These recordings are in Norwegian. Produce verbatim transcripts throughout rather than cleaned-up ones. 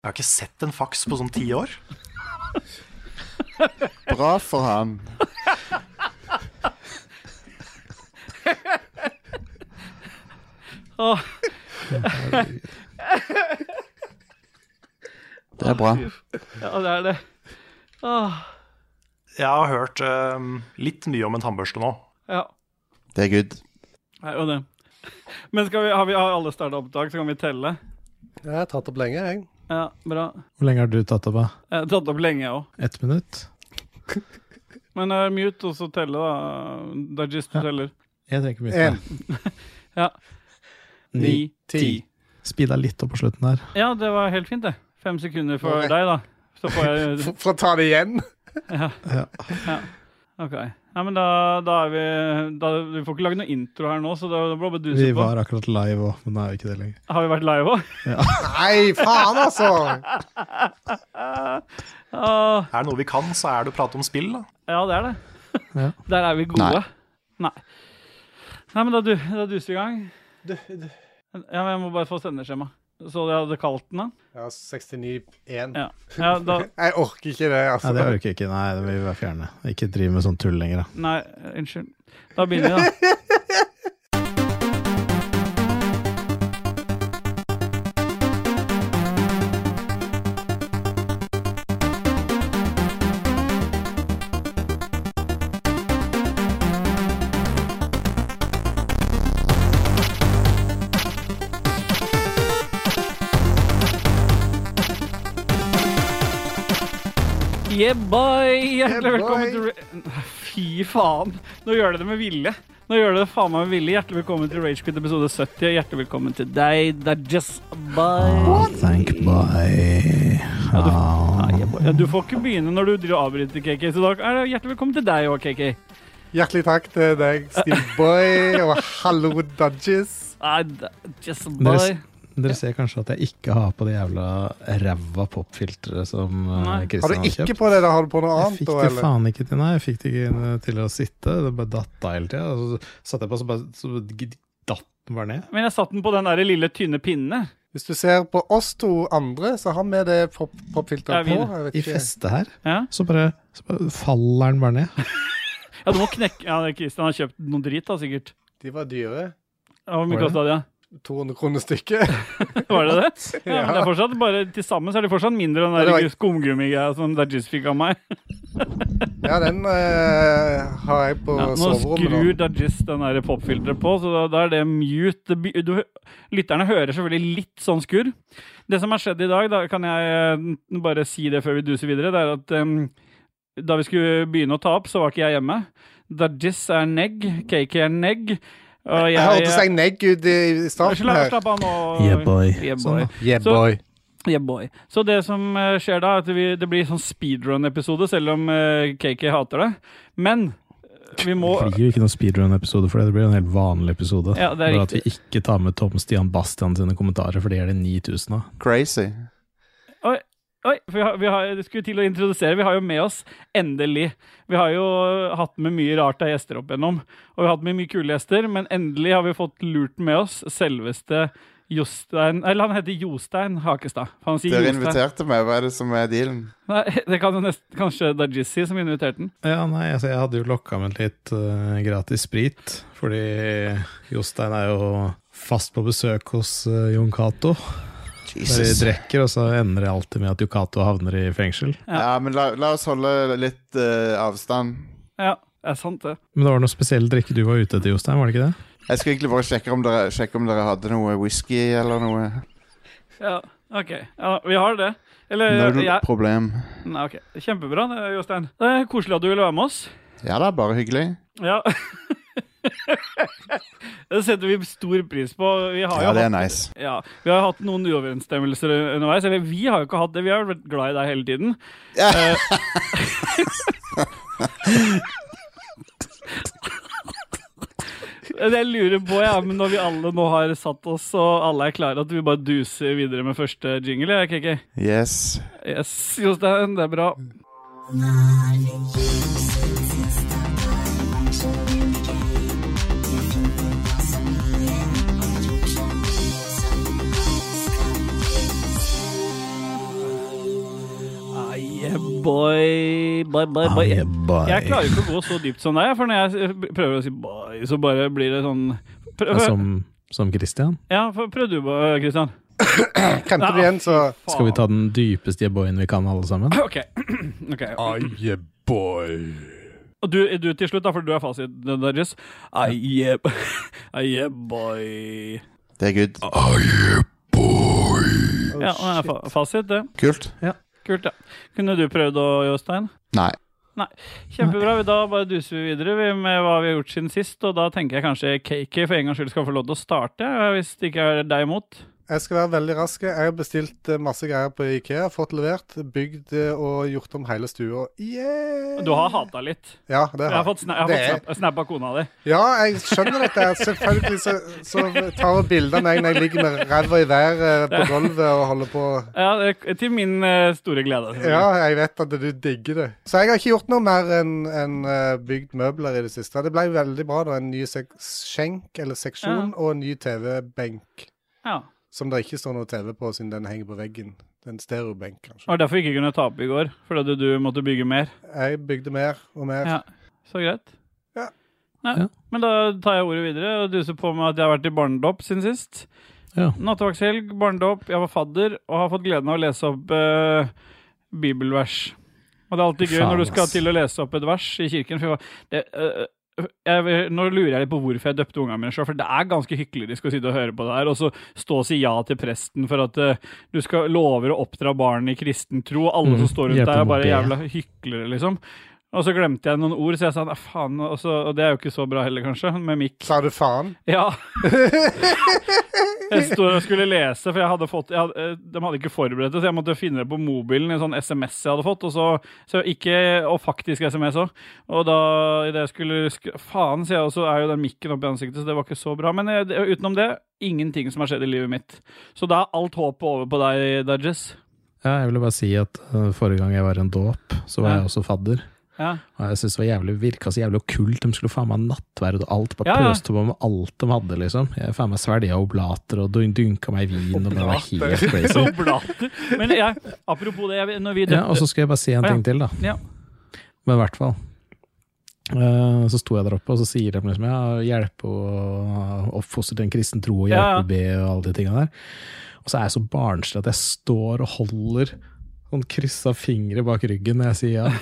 Jeg har ikke sett en faks på sånn ti år. Bra for han. Åh. Det er bra. Ja, det er det. Åh. Jeg har hørt uh, litt mye om en tannbørste nå. Ja. Det er good. Nei, og det. Men skal vi, har vi har alle startet opptak, så kan vi telle. Jeg har tatt opp lenge, jeg. Ja, bra. Hvor lenge har du tatt opp, da? Jeg har tatt opp lenge, jeg også. Ett minutt? Men uh, mute, og så telle, da. Det er just du Ja. teller. Jeg trenger ikke mye. En. Ja. Ni, ti. Speeda litt opp på slutten der. Ja, det var helt fint, det. Fem sekunder for Ok. deg, da. Så får jeg... For, for å ta det igjen. Ja. Ja. Ja. Ok. Ja, men da, da er vi... Da, vi får ikke lage noe intro her nå, så da, da blir det bare du Vi som på. var akkurat live også, men nå er vi ikke det lenger. Har vi vært live også? Nei, faen altså. Ah, Er det noe vi kan, så er det å prate om spill, da. ja, det er det. Ja. Der er vi gode. Nei. Nei. Nei, men da, du, da duser vi i gang. Ja, men jeg må bare få sendeskjema. Så jeg hadde kalt den da. Ja, sekstini én. Ja. Ja, da... Jeg orker ikke det, altså. Nei, det orker jeg ikke. Nei, det vil vi være fjerne. Ikke drive med sånn tull lenger, da. Nei, unnskyld. Da begynner vi da. Yeah, boy! Hjertelig Yeah, velkommen boy. til... Ra- Fy faen! Nå gjør det det med vilje. Nå gjør det det faen meg med vilje. Hjertelig velkommen til Rage Quit episode sytti. Hjertelig velkommen til deg. Det er just boy. Thank boy. Ja, du, ah, yeah, boy. Ja, du får ikke begynne når du driver og avbryter, K K. Så da er det hjertelig velkommen til deg også, K K. Hjertelig takk til deg, Steve Boy, og hallo, Dodges. Ah, det er just boy. Dere, dere ser kanskje at jeg ikke har på det jævla ræva popfilteret som uh, Nei. Har Kristian du har ikke kjøpt. på det, da har du på noe Jeg annet? fikk da, det eller? faen ikke til, nei. Jeg fikk det ikke til å sitte. Det bare datt da hele tiden. Og så satt jeg på, så bare så datt den bare ned. Men jeg satt den på den der lille tynne pinne. Hvis du ser på oss to andre, så har vi det pop Ja, popfilteret vi- på. Jeg vet I ikke. festet her, Ja, så bare, så bare faller den bare ned. ja du må knekke... Ja, Kristian har kjøpt noe dritt da, sikkert. De var dyre. Ja, hvor mye Var det? kostet det, ja? to hundre kroner stykket. Var det det? Ja, men det er fortsatt bare til sammen så er det fortsatt mindre enn Ja, det den var- skumgummi-greia som Dajis fikk av meg. Ja, den eh, har jeg på Ja, nå soverommet skrur nå. Dajis den der popfilteret på, så da, da er det mute. Det, by- du, lytterne hører selvfølgelig litt sånn skurr. Det som har skjedd i dag, da kan jeg eh, bare si det før vi duser videre, det er at em, da vi skulle begynne å ta opp, så var ikke jeg hjemme. Dajis er negg, K K er negg, og jeg... Jeg hørte seg negg ut i i starten Slapp her. slapp av nå. Yeah, boy. Yeah, Sånn boy. da. Yeah, Så- boy. Yeah, boy. Så det som eh, skjer da, er at vi, det blir sånn speedrun-episode, selv om eh, K K hater det. Men eh, vi må... Det blir jo ikke noen speedrun-episode for det. Det blir en helt vanlig episode. Ja, det er Bare at vi ikke tar med Tom Stian Bastian sine kommentarer, for det er det ni tusen av. Crazy. Oi, for vi har, vi har, det skulle til å introdusere, vi har jo med oss, endelig. Vi har jo hatt med mye rart av gjester opp igjennom, og vi har hatt med mye kule gjester, men endelig har vi fått lurt med oss selveste Jostein, eller han heter Jostein Hakestad. Han sier Dere Jostein. inviterte meg. Hva er det som er dealen? Nei, det kan jo nesten, kanskje Dajis si som inviterte den. Ja, nei, altså jeg hadde jo lokket med litt uh, gratis sprit, fordi Jostein er jo fast på besøk hos uh, Jon Cato. Der de Jesus. drekker, og så ender det alltid med at Jon Cato havner i fengsel. Ja, men la, la oss holde litt eh, avstand. Ja, det er sant det. Men det var noe spesiell drikke du var ute etter, Jostein, var det ikke det? Jeg skulle egentlig bare sjekke om dere, sjekke om dere hadde noe whisky eller noe. Ja, ok. Ja, vi har det. Eller, Null jeg, problem. nei, ok. Kjempebra, det, Jostein. Det er koselig at du ville være med oss. Ja da, bare hyggelig. Ja. Det setter vi stor pris på. Vi har Ja, jo det er hatt, nice. ja, vi har hatt noen uoverensstemmelser underveis. Eller vi har jo ikke hatt det, vi har vært glad i deg hele tiden. Ja. Det jeg lurer på, ja, men når vi alle nå har satt oss, og alle er klare, at vi bare duser videre med første jingle, ja, K K? Yes. Yes, Jostein, det er bra. yeah, boy, boy, boy, boy. Ah, yeah, boy. Jeg klarer ikke å gå så dypt som deg, for når jeg prøver å si boy, så bare blir det sånn... Prøv, Ja, som, som Christian. ja, for, prøv du, Kristian. Kremte du igjen, så Skal vi ta den dypeste boyen vi kan alle sammen? Ok, ok. Ah, yeah, boy. Og du, du til slutt da, for du er fasit, Dodgers. Ah, yeah, ah, yeah, boy. Det er good. Oh, Ja, det er fa fasit, det. Kult. Kult, ja. Kunne du prøvd å, Jostein? Nei. Kjempebra, vi da bare duser vi videre vi med hva vi har gjort siden sist, og da tenker jeg kanskje K K for en gangs skyld skal få lov til å starte, hvis det ikke er deg imot. Jeg skal være veldig rask. Jeg har bestilt eh, masse greier på IKEA, fått levert, bygd eh, og gjort om hele stua. Yeah! Du har hatet litt. Ja, det Jeg har fått, sna jeg har Det fått er- snap, snap av kona di. Ja, jeg skjønner dette. Selvfølgelig så, så tar jeg bilder av meg når jeg ligger med ræva i været på gulvet og holder på. Ja, det- til min uh, store glede. Ja, jeg vet at du digger det. Så jeg har ikke gjort noe mer enn en, uh, bygd møbler i det siste. Det ble veldig bra da, en ny sek skjenk eller seksjon Ja. og en ny T V-benk. Ja. Som det ikke står noe T V på siden den henger på veggen. Den stereobenk, kanskje. Og derfor ikke kunne tape i går, fordi du måtte bygge mer. Jeg bygde mer og mer. Ja, så greit. Ja. Nei, Ja. Men da tar jeg ordet videre og duser på med at jeg har vært i barnedåp siden sist. Ja. Nattevaktshelg, barnedåp, jeg var fadder og har fått gleden av å lese opp eh, bibelvers. Og det er alltid gøy Faen, når du skal ass. til å lese opp et vers i kirken, for det, eh, jeg, nå lurer jeg litt på hvorfor jeg døpte ungene mine selv, for det er ganske hyklerisk å sitte og høre på det her, og så stå og si ja til presten for at uh, du skal lover å oppdra barn i kristen tro, og alle Mm, som står rundt hjelpe deg er dem å bare be. jævla hyklere, liksom. Og så glemte jeg noen ord, så jeg sa, nei faen, og, så, og det er jo ikke så bra heller, kanskje, med mikk. Sa du faen? Ja. Jeg stod og skulle lese, for jeg hadde fått, jeg hadde, de hadde ikke forberedt det, så jeg måtte finne det på mobilen, en sånn sms jeg hadde fått, og så, så ikke, og faktisk sms også. Og da, i det jeg skulle, sk faen, sier jeg, og så er jo den mikken opp i ansiktet, så det var ikke så bra. Men jeg, det, utenom det, ingenting som har skjedd i livet mitt. Så da er alt håpet over på deg, Dodges. Ja, jeg ville bare si at uh, forrige gang jeg var i en dåp, så var Ja. jeg også fadder. Ja. Og jeg synes det var jævlig, virket så jævlig okkult. De skulle faen meg nattverd og alt. Bare Ja, ja. pøste på med alt de hadde, liksom. Jeg faen meg svelget oblater og dun- dunka meg i vin, og det var helt crazy. Oblater. Men jeg, apropos det, jeg, når vi Ja, og så skal jeg bare si en Å, ja. ting til, da. Ja. Men i hvert fall. Eh, så sto jeg der oppe, og så sier de liksom, ja, hjelpe å oppfostre til en kristen tro og Ja, hjelpe ja. å be og alle de tingene der. Og så er jeg så barnslig at jeg står og holder sånn kryssa fingre bak ryggen når jeg sier ja.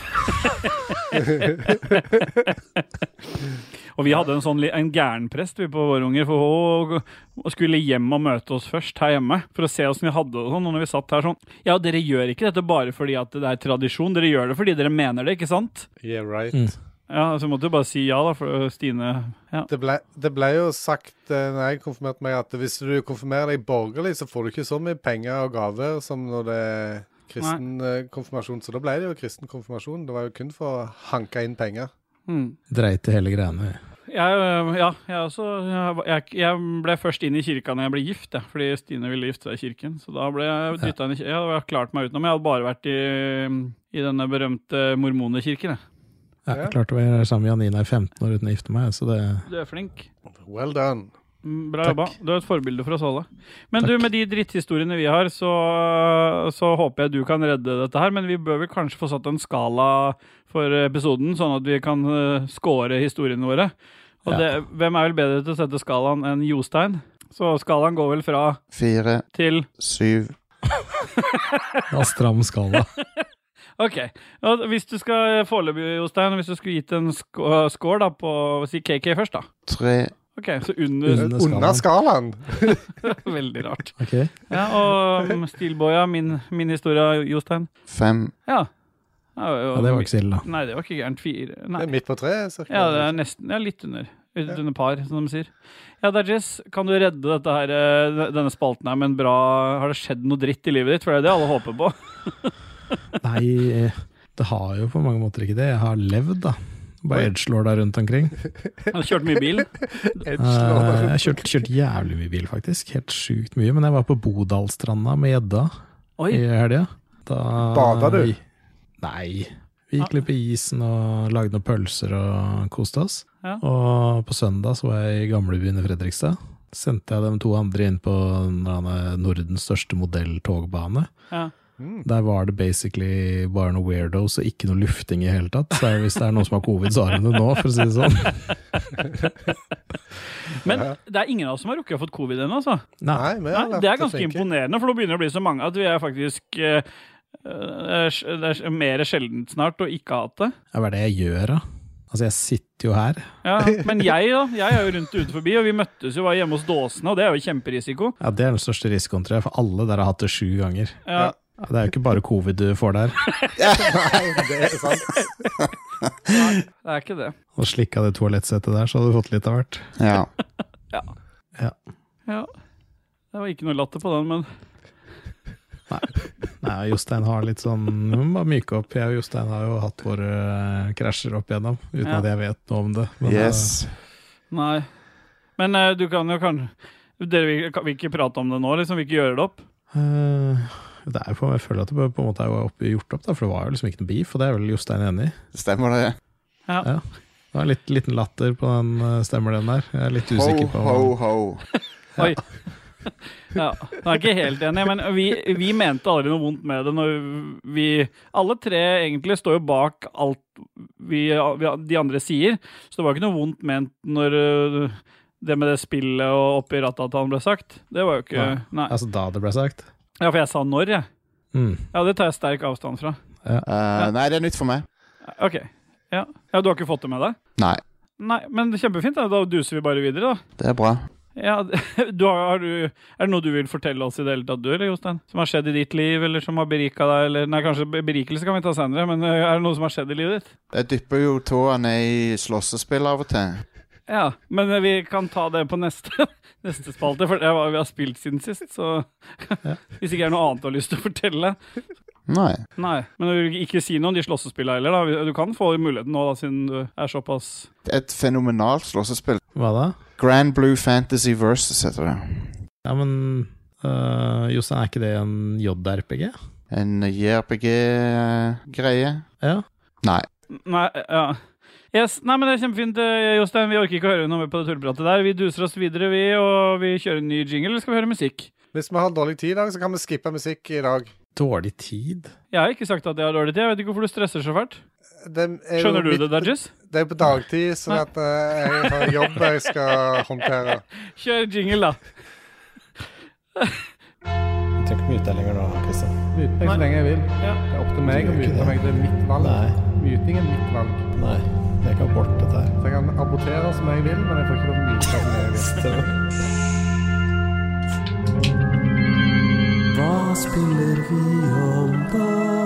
Og vi hadde en sånn li- en gærenprest vi på våre unger, for hun hun skulle hjem og møte oss først her hjemme, for å se hvordan vi hadde det og sånn, og når vi satt her sånn, ja, dere gjør ikke dette bare fordi at det er tradisjon, dere gjør det fordi dere mener det, ikke sant? Yeah, right. Mm. Ja, så måtte du bare si ja da, for Stine, ja. Det ble, det ble jo sagt eh, når jeg konfirmerte meg, at hvis du konfirmerer deg borgerlig, så får du ikke så mye penger og gaver som når det er kristen eh, konfirmasjon. Så da ble det jo kristen konfirmasjon. Det var jo kun for å hanke inn penger. Hmm. Dreit i hele greiene. Jeg, øh, ja, jeg også, jeg, jeg ble først inn i kirka når jeg ble gift, ja, fordi Stine ville gifte seg i kirken, så da ble jeg dyttet inn i kirken. Jeg hadde klart meg utenom, jeg hadde bare vært i, i denne berømte mormonekirken, jeg. Ja, Ja. jeg klarte å være sammen med Janina i femten år uten å gifte meg, så det... Du er flink. Well done. Mm, Bra Takk. jobba. Du er et forbilde for oss alle. Men Takk. du, med de dritthistoriene vi har, så, så håper jeg du kan redde dette her, men vi bør vel kanskje få satt en skala for episoden, sånn at vi kan uh, score historiene våre. Og Ja. det, hvem er vel bedre til å sette skalaen enn Jostein? Så skalaen går vel fra Fire, til... syv. Ja, stram skala. Ok, og hvis du skal foreløpig, Jostein, hvis du skulle gitt en sk score da på, si K K først da. Tre. Ok, så under, Under Under skalaen. veldig rart. Ok. Ja, og um, Steelboya, min, min historie, Jostein. Fem. Ja. Ja, Ja, det var ikke så ille da. Nei, det var ikke gærent. Fire. Det Nei. er midt på tre, cirka. Ja, det er nesten, ja, litt under. Ut under par, som de sier. Ja, Dodges, kan du redde dette her, eh, denne spalten her med en bra... Har det skjedd noe dritt i livet ditt? For det er det alle håper på. Nei, det har jo på mange måter ikke det. Jeg har levd da. Bare edgelord der rundt omkring. Har du kjørt mye bil? Eh, jeg har kjørt, kjørt jævlig mye bil faktisk. Helt sykt mye. Men jeg var på Bodalstranda med gjedda Oi, i helga. Da... Badet du? Nei. Vi gikk litt på isen og lagde noen pølser og koste oss. Ja. Og på søndag så var jeg i gamlebyen i Fredrikstad. Sendte jeg de to andre inn på Nordens største modelltogbane. ja. Mm. Der var det basically bare noe weirdos og ikke noe lufting i hele tatt. Så hvis det er noen som har covid, så har de det nå, for å si det sånn. Men det er ingen av oss som har rukket å fått covid ennå, altså. Nei, Nei, vi har Nei, vært det er ganske flinke. imponerende, for nå begynner det å bli så mange at vi er faktisk uh, det er mer sjeldent snart å ikke ha hatt det. ja, hva er det jeg gjør da? Altså, jeg sitter jo her. Ja, men jeg da, jeg er jo rundt ute forbi, og vi møttes jo, var hjemme hos Dåsene, og det er jo kjemperisiko. Ja, det er den største risikoen, tror jeg, for alle der har hatt det sju ganger. Ja. Ja, det er jo ikke bare covid du får der. Nei, det er sant. Nei, det er ikke det. Og slikka det toalettsettet der, så hadde du fått litt av hvert. Ja. Ja. Ja. Ja. Det var ikke noe latter på den, men... Nei, Jostein har litt sånn, vi må bare myke opp. Jeg og Jostein har jo hatt våre uh, krasjer opp igjennom, uten Ja. at jeg vet noe om det. Men, Yes. Nei. Men uh, du kan jo kanskje... Dere vil, kan vi ikke prate om det nå, liksom? Vi ikke gjøre det opp? uh, det er jo på, jeg føler at det på en måte er jo opp, gjort opp, da, for det var jo liksom ikke noe beef, og det er vel Jostein enig i. Stemmer det? Ja. Ja. Det var en litt, liten latter på den, uh, stemmer den der. Jeg er litt Ho, usikker på... ho, ho. Oi. Ja, jeg er ikke helt enig, men vi, vi mente aldri noe vondt med det når vi, alle tre egentlig står jo bak alt vi, vi, de andre sier, så det var ikke noe vondt ment når uh, det med det spillet og oppi rattatalen ble sagt. Det var jo ikke, Nei. nei. Altså da det ble sagt. Ja, for jeg sa når, jeg. Mm. Ja, det tar jeg sterk avstand fra. Ja. Uh, nei, det er nytt for meg. Ok, ja. Ja, du har ikke fått det med deg? Nei, Nei, men kjempefint da, da duser vi bare videre da. det er bra. Ja, du har, har du, er det noe du vil fortelle oss i det hele tatt, du, eller Jostein? Som har skjedd i ditt liv, eller som har beriket deg, eller... Nei, kanskje berikelse kan vi ta senere, men er det noe som har skjedd i livet ditt? Jeg dypper jo tåa ned i slåssespill av og til. Ja, men vi kan ta det på neste, neste spalte, for det var vi har spilt siden sist, så hvis ikke er noe annet du har lyst til å fortelle. Nei. Nei, men du vil ikke si noe om de slåssespillene heller da. Du kan få muligheten nå da, siden du er såpass... Et fenomenalt slåssespill. Hva da? Grand Blue Fantasy Versus heter det. Ja, men uh, Jostein, er ikke det en J R P G? En J R P G-greie. Ja. Nei. Nei, ja. Yes. Nei, men det er kjempefint, eh, Jostein. Vi orker ikke å høre noe mer på det tullpratet der. Vi duser oss videre, vi, og vi kjører en ny jingle, eller skal vi høre musikk? Hvis vi har dårlig tid i dag, så kan vi skippe musikk i dag. Dårlig tid? Jeg har ikke sagt at jeg har dårlig tid. Jeg vet ikke hvorfor du stresser så fælt. Det er jo Skjønner du midt- det, Dodges? Det er jo på dagtid, sånn at eh, jeg har jobb jeg skal håndtere. Kjør jingle, da. Jeg trenger ikke mute lenger nå, Kristian. Mute meg så lenge jeg vil. Ja. Det er opp til meg Du å gjør ikke mute det. meg. Det er mitt valg. Nei, Muting er mitt valg. nei, det er ikke abort dette her. Så jeg kan abortere som jeg vil, men jeg får ikke lov til å mute som jeg vil. Hva spiller vi om da?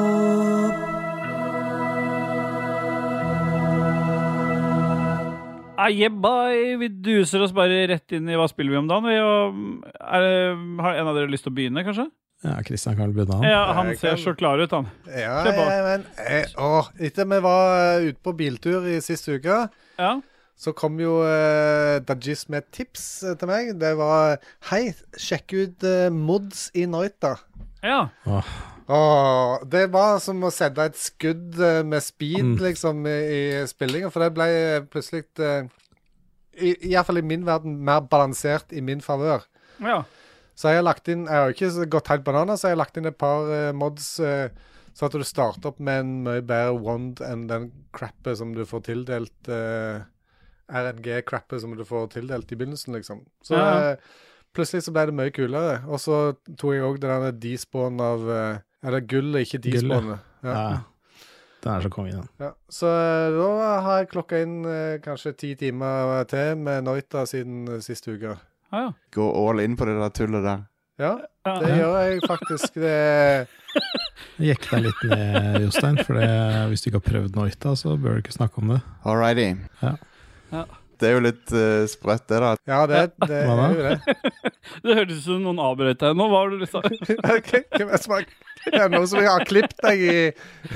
Ah, yeah, bye. Vi duser oss bare rett inn i hva spiller vi om dagen. Vi, og, er det, har en av dere lyst til å begynne, kanskje? Ja, Kristian kan vel begynne han. Ja, han Jeg ser kan- så klar ut, han. Ja, Kjør på. ja, men eh, åh, etter vi var eh, ute på biltur i siste uke, Ja. så kom jo uh, Dajis med et tips eh, til meg. Det var, hei, sjekk ut eh, mods i Noita. Ja. Åh, det var som å sette et skudd eh, med speed, Mm. liksom, i, i spillingen, for det ble eh, plutselig, uh, i, i hvert fall i min verden, mer balansert i min favør. Ja. Så jeg har lagt inn, jeg har jo ikke så gått helt bananer, så jeg har lagt inn et par eh, mods, eh, så at du starter opp med en mye bedre wand enn den crappet som du får tildelt, uh, R N G-crappet som du får tildelt i begynnelsen, liksom. Så Ja. eh, plutselig så ble det mye kulere. Og så tok jeg også det der despawn av, uh, eller gull, ikke despawn. Ja. Ja. Den er så kongen, den. Ja. Så eh, da har jeg klokka inn eh, kanskje ti timer til med Noita siden uh, siste uke. Ah, ja. Gå all in på det der tullet der. Ja, Ja. det gjør jeg faktisk. Det Jekk deg litt ned, Jostein, for det, hvis du ikke har prøvd Noita, så bør du ikke snakke om det. Alrighty. Ja. Ja. Det er jo litt uh, sprøtt det da. Ja, det, det Hva da? er jo det. Det hørtes ut som noen avbrøt deg nå. Hva var det du sa? Ok, hvem er som har det er noen som har klippet deg i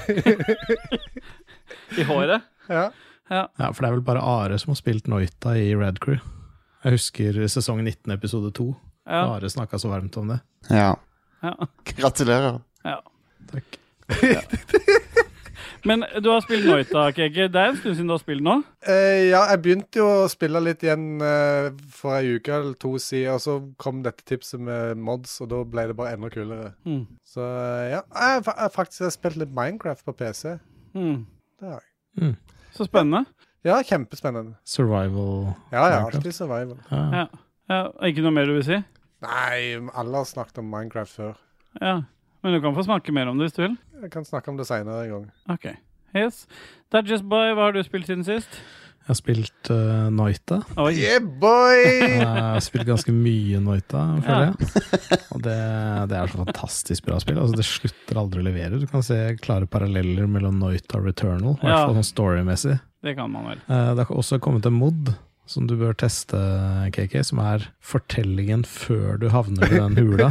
I håret? Ja. Ja. Ja, for det er vel bare Are som har spilt Noita i Red Crew. Jeg husker sesong nitten, episode to. Ja. Are snakket så varmt om det. Ja. Ja. Gratulerer. Ja. Takk. Men du har spilt Noita, Keke. Det er en stund siden du har spilt nå. Eh, ja, jeg begynte jo å spille litt igjen eh, for en uke eller to siden, og så kom dette tipset med mods, og da ble det bare enda kulere. Mm. Så eh, ja, jeg har fa- faktisk spilt litt Minecraft på P C. Mm. Det har jeg. Mm. Så spennende. Ja, kjempespennende. Survival. Ja, ja, Minecraft. alltid survival. Ja. Ja. Ja, ikke noe mer du vil si? Nei, alle har snakket om Minecraft før. Ja, men du kan få snakke mer om det hvis du vil. Jeg kan snakke om det senere en gang. Ok, yes. That's Just Boy, hva har du spilt siden sist? Jeg har spilt uh, Noita. Oi. Yeah, boy! Jeg har spilt ganske mye Noita, føler jeg. Og det, det er så fantastisk bra spill. Altså, det slutter aldri å levere. Du kan se klare paralleller mellom Noita og Returnal, i hvert Ja. fall sånn storymessig. Det kan man vel. Uh, det har også kommet en mod som du bør teste, K K, som er fortellingen før du havner i den hula.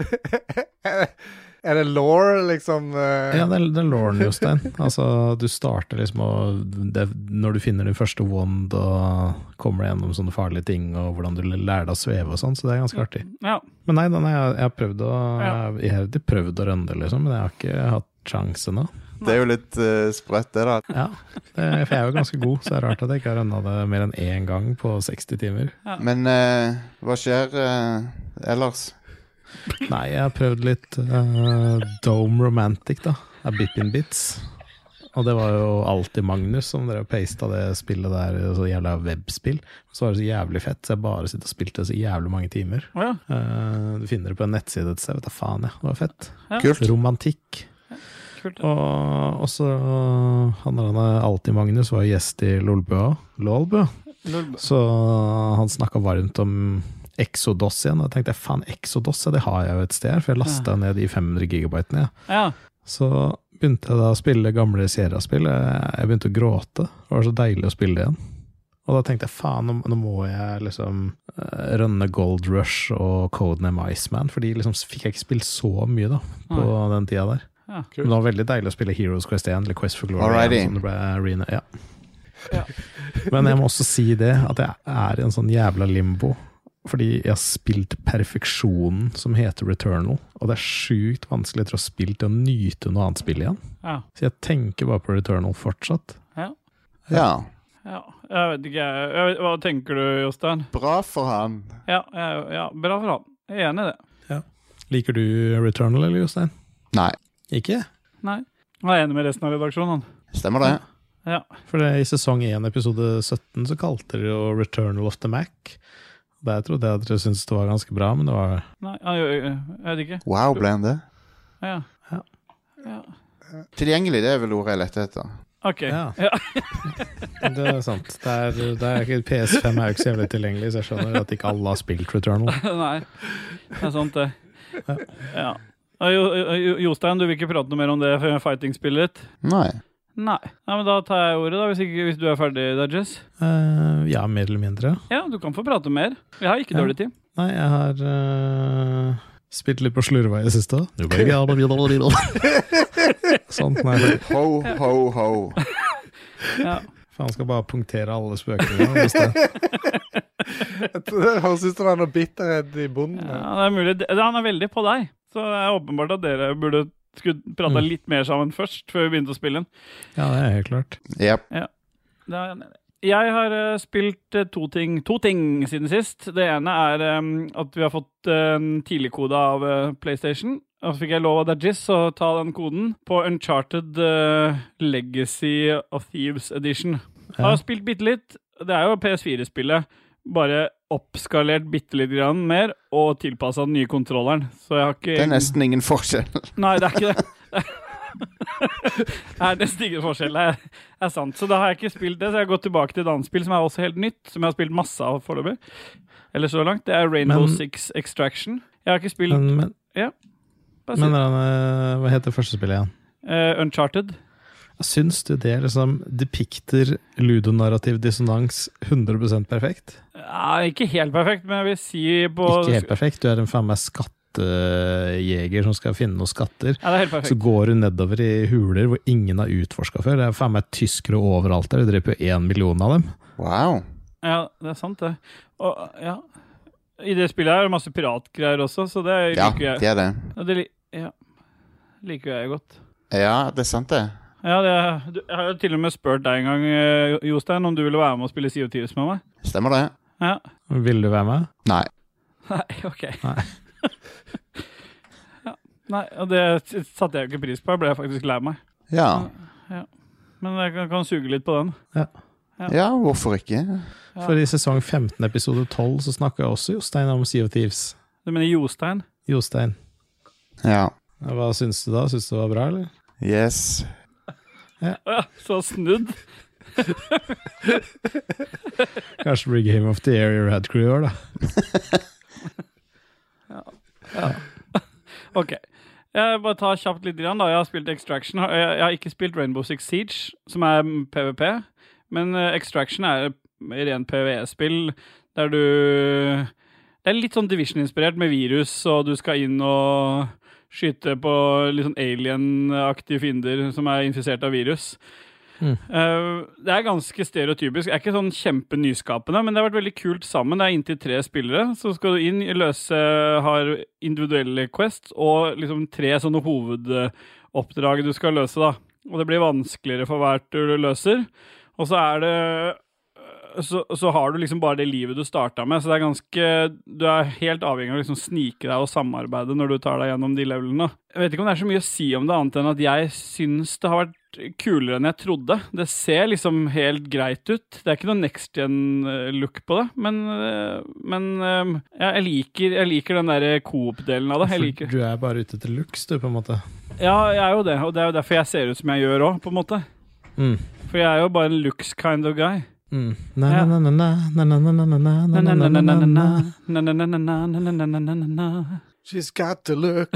Er det law, liksom? eh? Ja, det er, det er Lauren, Jostein. Altså, du starter liksom og det, når du finner din første wand og kommer gjennom sånne farlige ting og hvordan du lærer deg å sveve og sånn, så det er ganske artig. Ja. Men nei, den har jeg, jeg har prøvd å Ja. jeg har ikke prøvd å rønne det, liksom, men jeg har ikke hatt sjansen nå. Det er jo litt uh, sprøtt, det, da. Ja, det, for jeg er jo ganske god, så det er rart at jeg ikke har rønnet det mer enn én gang på seksti timer. Men uh, hva skjer uh, ellers? Nei, jeg har prøvd litt uh, Dome Romantic, da. Av Bippin Bits. Og det var jo alltid Magnus som dere pasta det spillet der, så jævla webspill. Så var det så jævlig fett, så jeg bare sitter og spilte så jævlig mange timer. Å ja. Uh, du finner det på en nettside et sted, vet du faen, ja. Det var fett. Ja. Kult. Romantikk. Kult. Og også han der alltid Magnus var gjest i Lolbua. Lolbua. Lolbua. Så han snakket varmt om Exodus igjen, og jeg tenkte, faen, Exodus, ja, det har jeg jo et sted her, for jeg lastet ned de fem hundre gigabytene, ja. Ja. Så begynte jeg da å spille gamle Sierra-spill. Jeg, jeg begynte å gråte. Det var så deilig å spille igjen. Og da tenkte jeg, faen, nå, nå må jeg liksom uh, rønne Gold Rush og Codename Iceman, fordi liksom fikk jeg ikke spilt så mye da, på Nei. den tida der. Ja. Men det var veldig deilig å spille Heroes Quest one, eller Quest for Glory, Alrighty. som det ble arena, ja. Ja. Men jeg må også si det, at jeg er i en sånn jævla limbo, fordi jeg har spilt perfeksjonen som heter Returnal, og det er sykt vanskelig til å spille til å nyte noe annet spill igjen. Ja. Så jeg tenker bare på Returnal fortsatt. Ja. Ja. Jeg vet ikke, jeg, jeg vet, hva tenker du, Jostein? Bra for han. Ja, ja, ja, bra for han. Jeg er enig i det. Liker du Returnal, eller Jostein? Nei, Ikke? Nei. Jeg er enig med resten av redaksjonen. stemmer det? Ja. For det, i sesong one, episode sytten, så kalte dere jo Returnal of the Mac. Der trodde jeg at dere syntes det var ganske bra, men det var... Nei, jeg, jeg, jeg vet ikke. Wow, ble han det? Ja. Ja. Ja. Tilgjengelig, det er vel ordet jeg lette etter. Ok. Ja. Ja. Det er sant. Det er, det er ikke, P S five er jo ikke så jævlig tilgjengelig, så jeg skjønner at ikke alle har spilt Returnal. Nei, det er sant det. Ja. Og Jo- Jo- Jostein, du vil ikke prate noe mer om det fighting-spillet ditt? Nei. Nei. Nei, men da tar jeg ordet da, hvis, ikke, hvis du er ferdig, Dodges. Uh, ja, mer eller mindre. Ja, du kan få prate mer. Jeg har ikke Ja. dårlig tid. Nei, jeg har uh, spilt litt på slurva i det siste. Sånn, nei. Ho, ho, ho. Ja. Faen, skal bare punktere alle spøkene. hvis det- Det høres ut som det er noe bitterhet i bunnen. Ja, det er mulig. Det- Han er veldig på deg. Så det er åpenbart at dere burde skulle prate Mm. litt mer sammen først, før vi begynte å spille den. Ja, det er helt klart. Jep. Det er, jeg har eh, spilt eh, to ting, to ting siden sist. Det ene er eh, at vi har fått uh, en tidligkode av eh, PlayStation. Og så fikk jeg lov av Dajis å ta den koden på Uncharted eh, Legacy of Thieves Edition. Jeg har Ja. spilt bitte litt. Det er jo P S four-spillet. Bare oppskalert bitte litt grann mer og tilpasset den nye kontrolleren. Så jeg har ikke... Det er nesten ingen forskjell. Nei, det er ikke det. Det er nesten ingen forskjell, det er, er sant. Så da har jeg ikke spilt det, så jeg har gått tilbake til et annet spill som er også helt nytt, som jeg har spilt masse av foreløpig. Eller så langt. Det er Rainbow Men- Six Extraction. Jeg har ikke spilt... Men, men, Bare si men det. uh, hva heter første spillet igjen? Eh, Uncharted. Syns du det liksom depikter ludonarrativ dissonans hundre prosent perfekt? Ja, ikke helt perfekt, men jeg vil si på... Ikke helt perfekt. Du er en faen meg skattejeger som skal finne noen skatter. Ja, det er helt Så perfekt. går du nedover i huler hvor ingen har utforsket før. Det er faen meg tyskere overalt der. Du dreper jo én million av dem. Wow. Ja, det er sant det. Og, ja. I det spillet er det masse piratgreier også, så det Ja, liker jeg. det er det. Og det li ja. liker jeg godt. Ja, det er sant det. Ja, det, du, jeg har jo til og med spurt deg en gang, eh, Jostein, om du ville være med å spille Sea of Thieves med meg. Stemmer det? Ja. Vil du være med? Nei. Nei, ok. Nei. ja. Nei, og det satte jeg jo ikke pris på. Jeg ble faktisk lei meg. Ja. Ja. Men jeg kan, kan suge litt på den. Ja. Ja. Ja, hvorfor ikke? Ja. For i sesong femten, episode tolv, så snakket også Jostein om Sea of Thieves. Du mener Jostein? Jostein. Ja. Hva syns du da? Syns du det var bra, eller? Yes. Ja, så snudd. Kanskje blir Game of the Year i Rad Crew i år, da. ja. ja. Ok. Jeg bare tar kjapt litt grann da. Jeg har spilt Extraction. Jeg, jeg har ikke spilt Rainbow Six Siege, som er PvP, men Extraction er ren PvE-spill, der du... Det er litt sånn Division-inspirert med virus, og du skal inn og skyte på litt sånn alien-aktige fiender som er infisert av virus. Mm. Uh, det er ganske stereotypisk. Det er ikke sånn kjempenyskapende, men det har vært veldig kult sammen. Det er inntil tre spillere, så skal du inn, løse, har individuelle quests, og liksom tre sånne hovedoppdrag du skal løse da. Og det blir vanskeligere for hvert du løser. Og så er det Så, så har du liksom bare det livet du startet med, så det er ganske, du er helt avhengig av å liksom snike deg og samarbeide når du tar deg gjennom de levelene. Jeg vet ikke om det er så mye å si om det annet enn at jeg synes det har vært kulere enn jeg trodde. Det ser liksom helt greit ut. Det er ikke noe next-gen-look på det, men, men ja, jeg, liker, jeg liker den der co-op-delen av det. Jeg liker. For du er bare ute til looks, du, på en måte. Ja, jeg er jo det, og det er jo derfor jeg ser ut som jeg gjør også, på en måte. Mm. For jeg er jo bare en looks kind of guy. Mm. Na na na na na na na na na na na na na na na. She's got to look.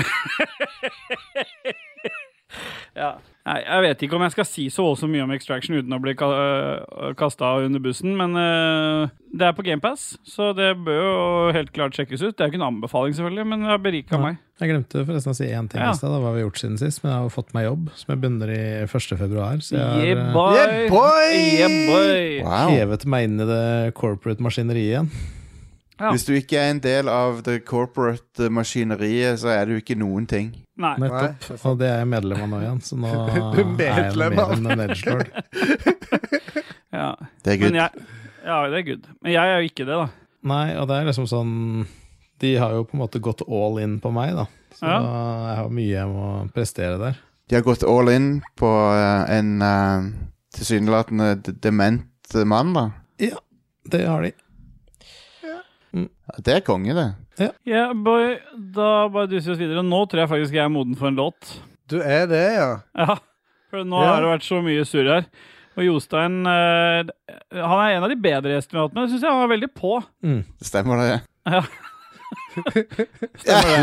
Ja. Nei, jeg vet ikke om jeg skal si så også mye om Extraction uten å bli kastet under bussen, men uh, det er på Game Pass, så det bør jo helt klart sjekkes ut. Det er jo ikke en anbefaling selvfølgelig, men det har beriket ja. meg. Jeg glemte forresten å si en ting ja. I sted, da, hva vi har gjort siden sist, men jeg har fått meg jobb, som jeg begynner i første februar, så jeg har yeah, boy. Yeah, boy! Yeah, boy! Wow. hevet meg inn i det corporate maskineriet igjen. Ja. Hvis du ikke er en del av det corporate maskineriet, så er du ikke noen ting. Nei. Nettopp, Nei. og det er jeg medlem av nå igjen, så nå Du er er jeg medlem mer av. enn en edgelord. Ja. Det er good. Men jeg, ja, det er good. Men jeg er jo ikke det da. Nei, og det er liksom sånn, de har jo på en måte gått all in på meg da, så Ja. jeg har mye jeg må prestere der. De har gått all in på uh, en uh, tilsynelatende d- dement mann, da. Ja, det har de. Det er konge, det. Ja, yeah, boy, da bare duser vi oss videre. Nå tror jeg faktisk jeg er moden for en låt. Du er det, ja. Ja, for nå Ja. har det vært så mye surr her. Og Jostein, eh, han er en av de bedre gjestene vi har hatt med. Jeg synes jeg han var veldig på. Mm. Stemmer det? Ja. Stemmer det.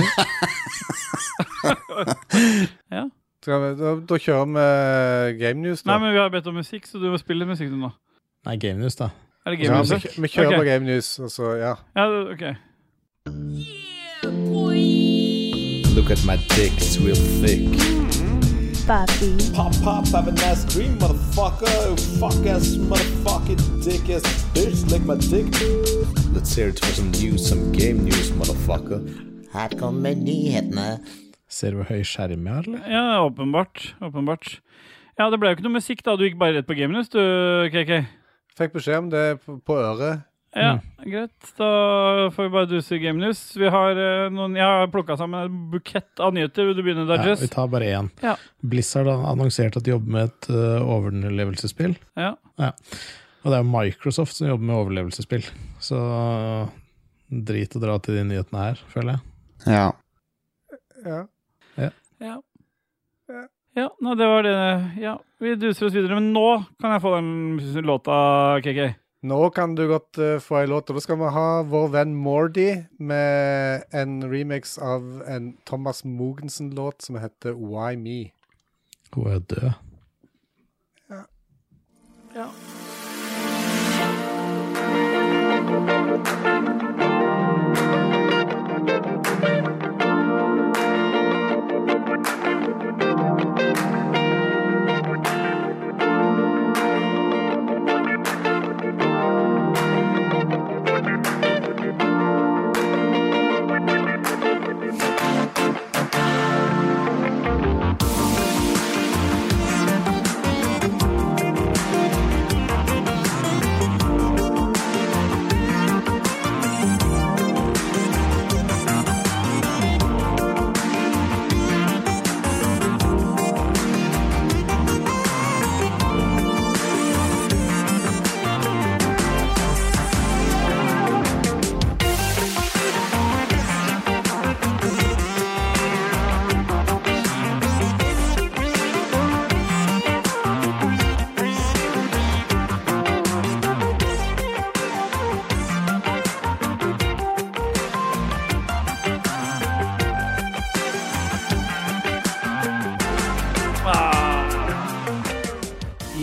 Ja. Skal vi, da, da kjører vi Game News, da. Nei, men vi har bedt om musikk, så du må spille musikk du nå. Nei, Game News da. Er det Ja, game vi, musikk? vi kjører Ok. på Game News, og så, ja. Ja, ok. Look at my dick, it's real thick. Papi. Pop, pop, have a nice dream, motherfucker. Fuck ass, motherfucking dick ass bitch, lick my dick. Let's hear it for some news, some game news, motherfucker. Her kommer nyhetene. Ser du hvor høy skjerm jeg har, eller? Ja, åpenbart. Åpenbart. Ja, det ble jo ikke noe musikk da. Du gikk bare rett på Game News, du, K K. Fikk beskjed om det på, på øret. Ja, greit. Da får vi bare duse i Game News. Vi har eh, noen, jeg har plukket sammen en bukett av nyheter. Vil du begynne, Ja, Dodges? vi tar bare én. Ja. Blizzard har annonsert at de jobber med et uh, overlevelsesspill. Ja. Ja. Og det er Microsoft som jobber med overlevelsesspill. Så drit å dra til de nyhetene her, føler jeg. Ja. Ja. Ja. Ja. Ja, nå, det var det. Ja, vi duser oss videre. Men nå kan jeg få den låta, K K. Nå kan du godt uh, få en låt, og da skal vi ha vår venn Mordy med en remix av en Thomas Mogensen-låt som heter Why Me. Hun er død. Ja.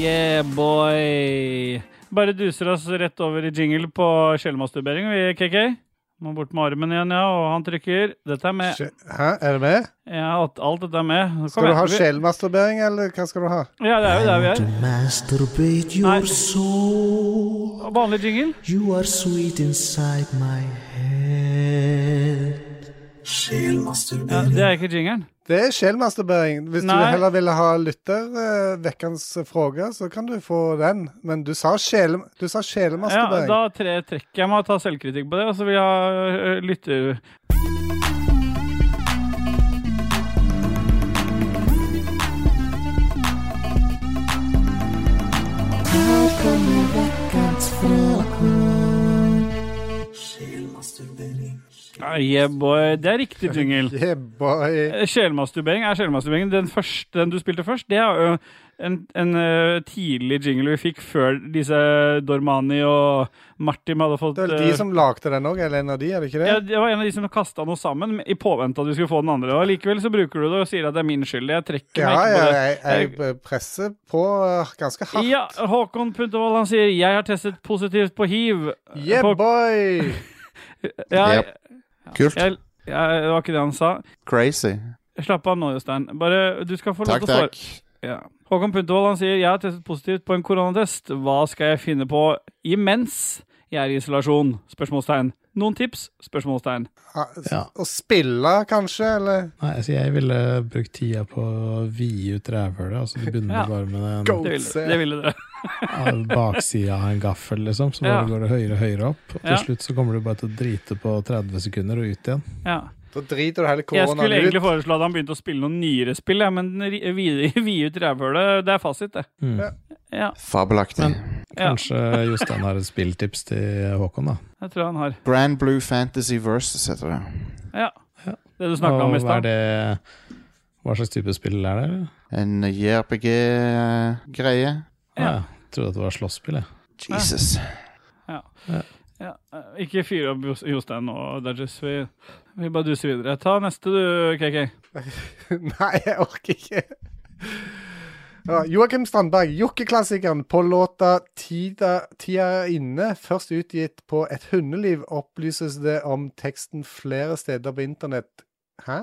Yeah, boy. Bare duser oss rett over i jingle på skjellmasturbering, vi, K K. Må bort med armen igjen, ja, og han trykker. Dette er med. Hæ, er det med? Ja, alt, alt dette er med. Kom skal du igjen. ha sjelmasturbering, eller hva skal du ha? Ja, det er jo der vi er. To masturbate your Nei. soul. Vanlig jingle. You are sweet inside my head. Ja, Sjelmasturbering. det er ikke jinglen. Det er sjelmasturbering. Hvis Nei. du heller ville ha lytter uh, vekkens fråga, så kan du få den. Men du sa, sjel, du sa Ja, sjelmasturbering. da tre trekker jeg meg og tar selvkritikk på det, og så vil jeg ha uh, lytter... Ah, yeah, boy. Det er riktig jingle. Yeah, boy. Sjelmasturbering er sjelmasturbering. Den, første, den du spilte først, det er jo en, en uh, tidlig jingle vi fikk før disse Dormani og Martin hadde fått... Det er vel de som lagde den også, eller en av de, er det ikke det? Ja, det var en av de som kastet noe sammen i påvente at vi skulle få den andre. Og likevel så bruker du det og sier at det er min skyld. Jeg trekker Ja, meg ikke ja, på det. jeg, jeg presser på uh, ganske hardt. Ja, Håkon Puntervold, han sier, jeg har testet positivt på H I V. Yeah, på, boy! ja, Yep. Kult. jeg, jeg, det var ikke det han sa. Crazy. Slapp av nå, Jostein. Bare, du skal få lov Takk, til å svare. takk. Ja. Håkon Puntervold, han sier, jeg har testet positivt på en koronatest. Hva skal jeg finne på imens jeg er i isolasjon? Spørsmålstegn. Noen tips? Spørsmålstegn. Ja, s- Ja. Å spille, kanskje, eller? Nei, altså jeg ville brukt tida på å vide ut rævhølet, altså du begynner Ja. bare med den Go! Det ville, det ville dere. av baksida av en gaffel, liksom, så bare Ja. går det høyere og høyere opp, og til Ja. slutt så kommer du bare til å drite på tretti sekunder og ut igjen. Ja. Da driter du hele Jeg skulle koronaen egentlig ut. foreslå at han begynte å spille noen nyere spill, ja, men ri- vide vide ut rævhølet, det er fasit, det. Mm. Ja. Ja, Fabelaktig. ja, Kanskje Jostein har et spilltips til Håkon, da. jeg tror han har. Grand Blue Fantasy Versus heter det. Ja, Ja. det du snakket om i Og hva er stad. det Hva slags type spill er det? eller? En J R P G-greie. Ja. Jeg trodde at det var slåsspill, jeg. Jesus. Ja, eh, ikke fyr opp Jos- Jostein og Dodges, vi, vi bare duser videre. Ta neste du, K K. Nei, jeg orker ikke. Ja, Joakim Strandberg, Jokke-klassikeren på låta Tida, Tida er inne, først utgitt på Et hundeliv, opplyses det om teksten flere steder på internett. Hæ?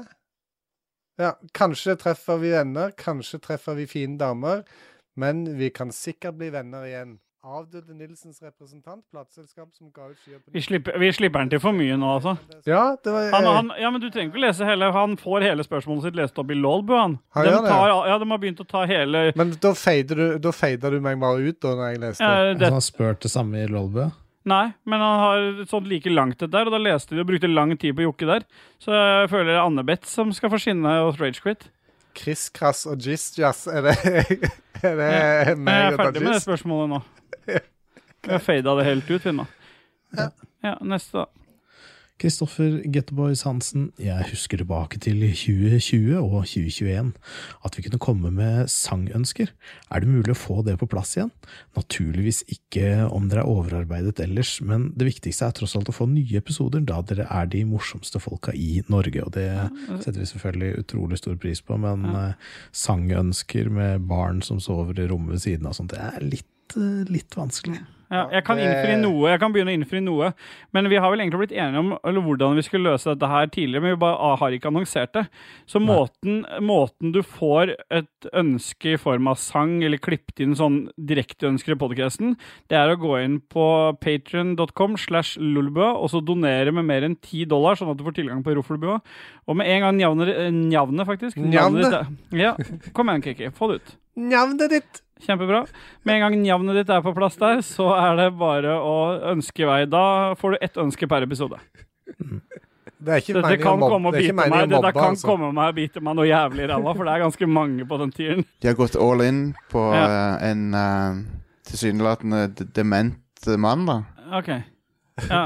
Ja, kanskje treffer vi venner, kanskje treffer vi fine damer, men vi kan sikkert bli venner igjen. Avdøde Nilsens representant, plateselskap som ga ut skyer på... Vi slipper, vi slipper den til for mye nå, altså. Ja, det var... Han, han, ja, men du trenger ikke lese hele. Han får hele spørsmålet sitt lest opp i Lolbu, han. Han De, gjør det, tar, ja, de har begynt å ta hele... Men da feider du, da feider du meg bare ut da når jeg leste. Ja, det, Altså, han spurte det samme i Lolbu. nei, men han har sånn like langt det der, og da leste de og brukte lang tid på Jokke der. Så jeg føler det er Anne-Beth som skal få skinne hos Ragequit. Chris Krass og Jizz Jazz, er det, er det Ja. Men jeg meg er og ferdig med det Dajis? spørsmålet nå. Jeg har fadet det helt ut, Finna. Ja. ja, neste da. Kristoffer Getboys Hansen, jeg husker tilbake til tjue tjue og tjue tjueen, at vi kunne komme med sangønsker. Er det mulig å få det på plass igjen? Naturligvis ikke om dere er overarbeidet ellers, men det viktigste er tross alt å få nye episoder, da dere er de morsomste folka i Norge, og det setter vi selvfølgelig utrolig stor pris på, men Ja. eh, sangønsker med barn som sover i rommet ved siden av sånt, det er litt, eh, litt vanskelig. Ja, jeg kan det- innfri noe, jeg kan begynne å innfri noe, men vi har vel egentlig blitt enige om eller hvordan vi skulle løse dette her tidligere, men vi bare ah, har ikke annonsert det. Så måten, måten du får et ønske i form av sang, eller klippet inn sånn direkteønsker i podcasten, det er å gå inn på patreon dot com slash lulebua, og så donere med mer enn ti dollar, sånn at du får tilgang på Roffelbua. Og med en gang njavnet, njavnet faktisk. Njavnet? ditt er- Ja, kom igjen, Kiki, få det ut. Navnet ditt! Kjempebra. Med en gang navnet ditt er på plass der, så er det bare å ønske i vei. Da får du ett ønske per episode. Det er ikke Dette meningen å kan mobbe, komme og det er ikke bite meningen meg. å Dette mobbe, kan altså. komme meg og bite meg noe jævlig i ræva, for det er ganske mange på den tieren. De har gått all in på Ja. eh, en uh, tilsynelatende d- dement mann, da. Ok. Ja.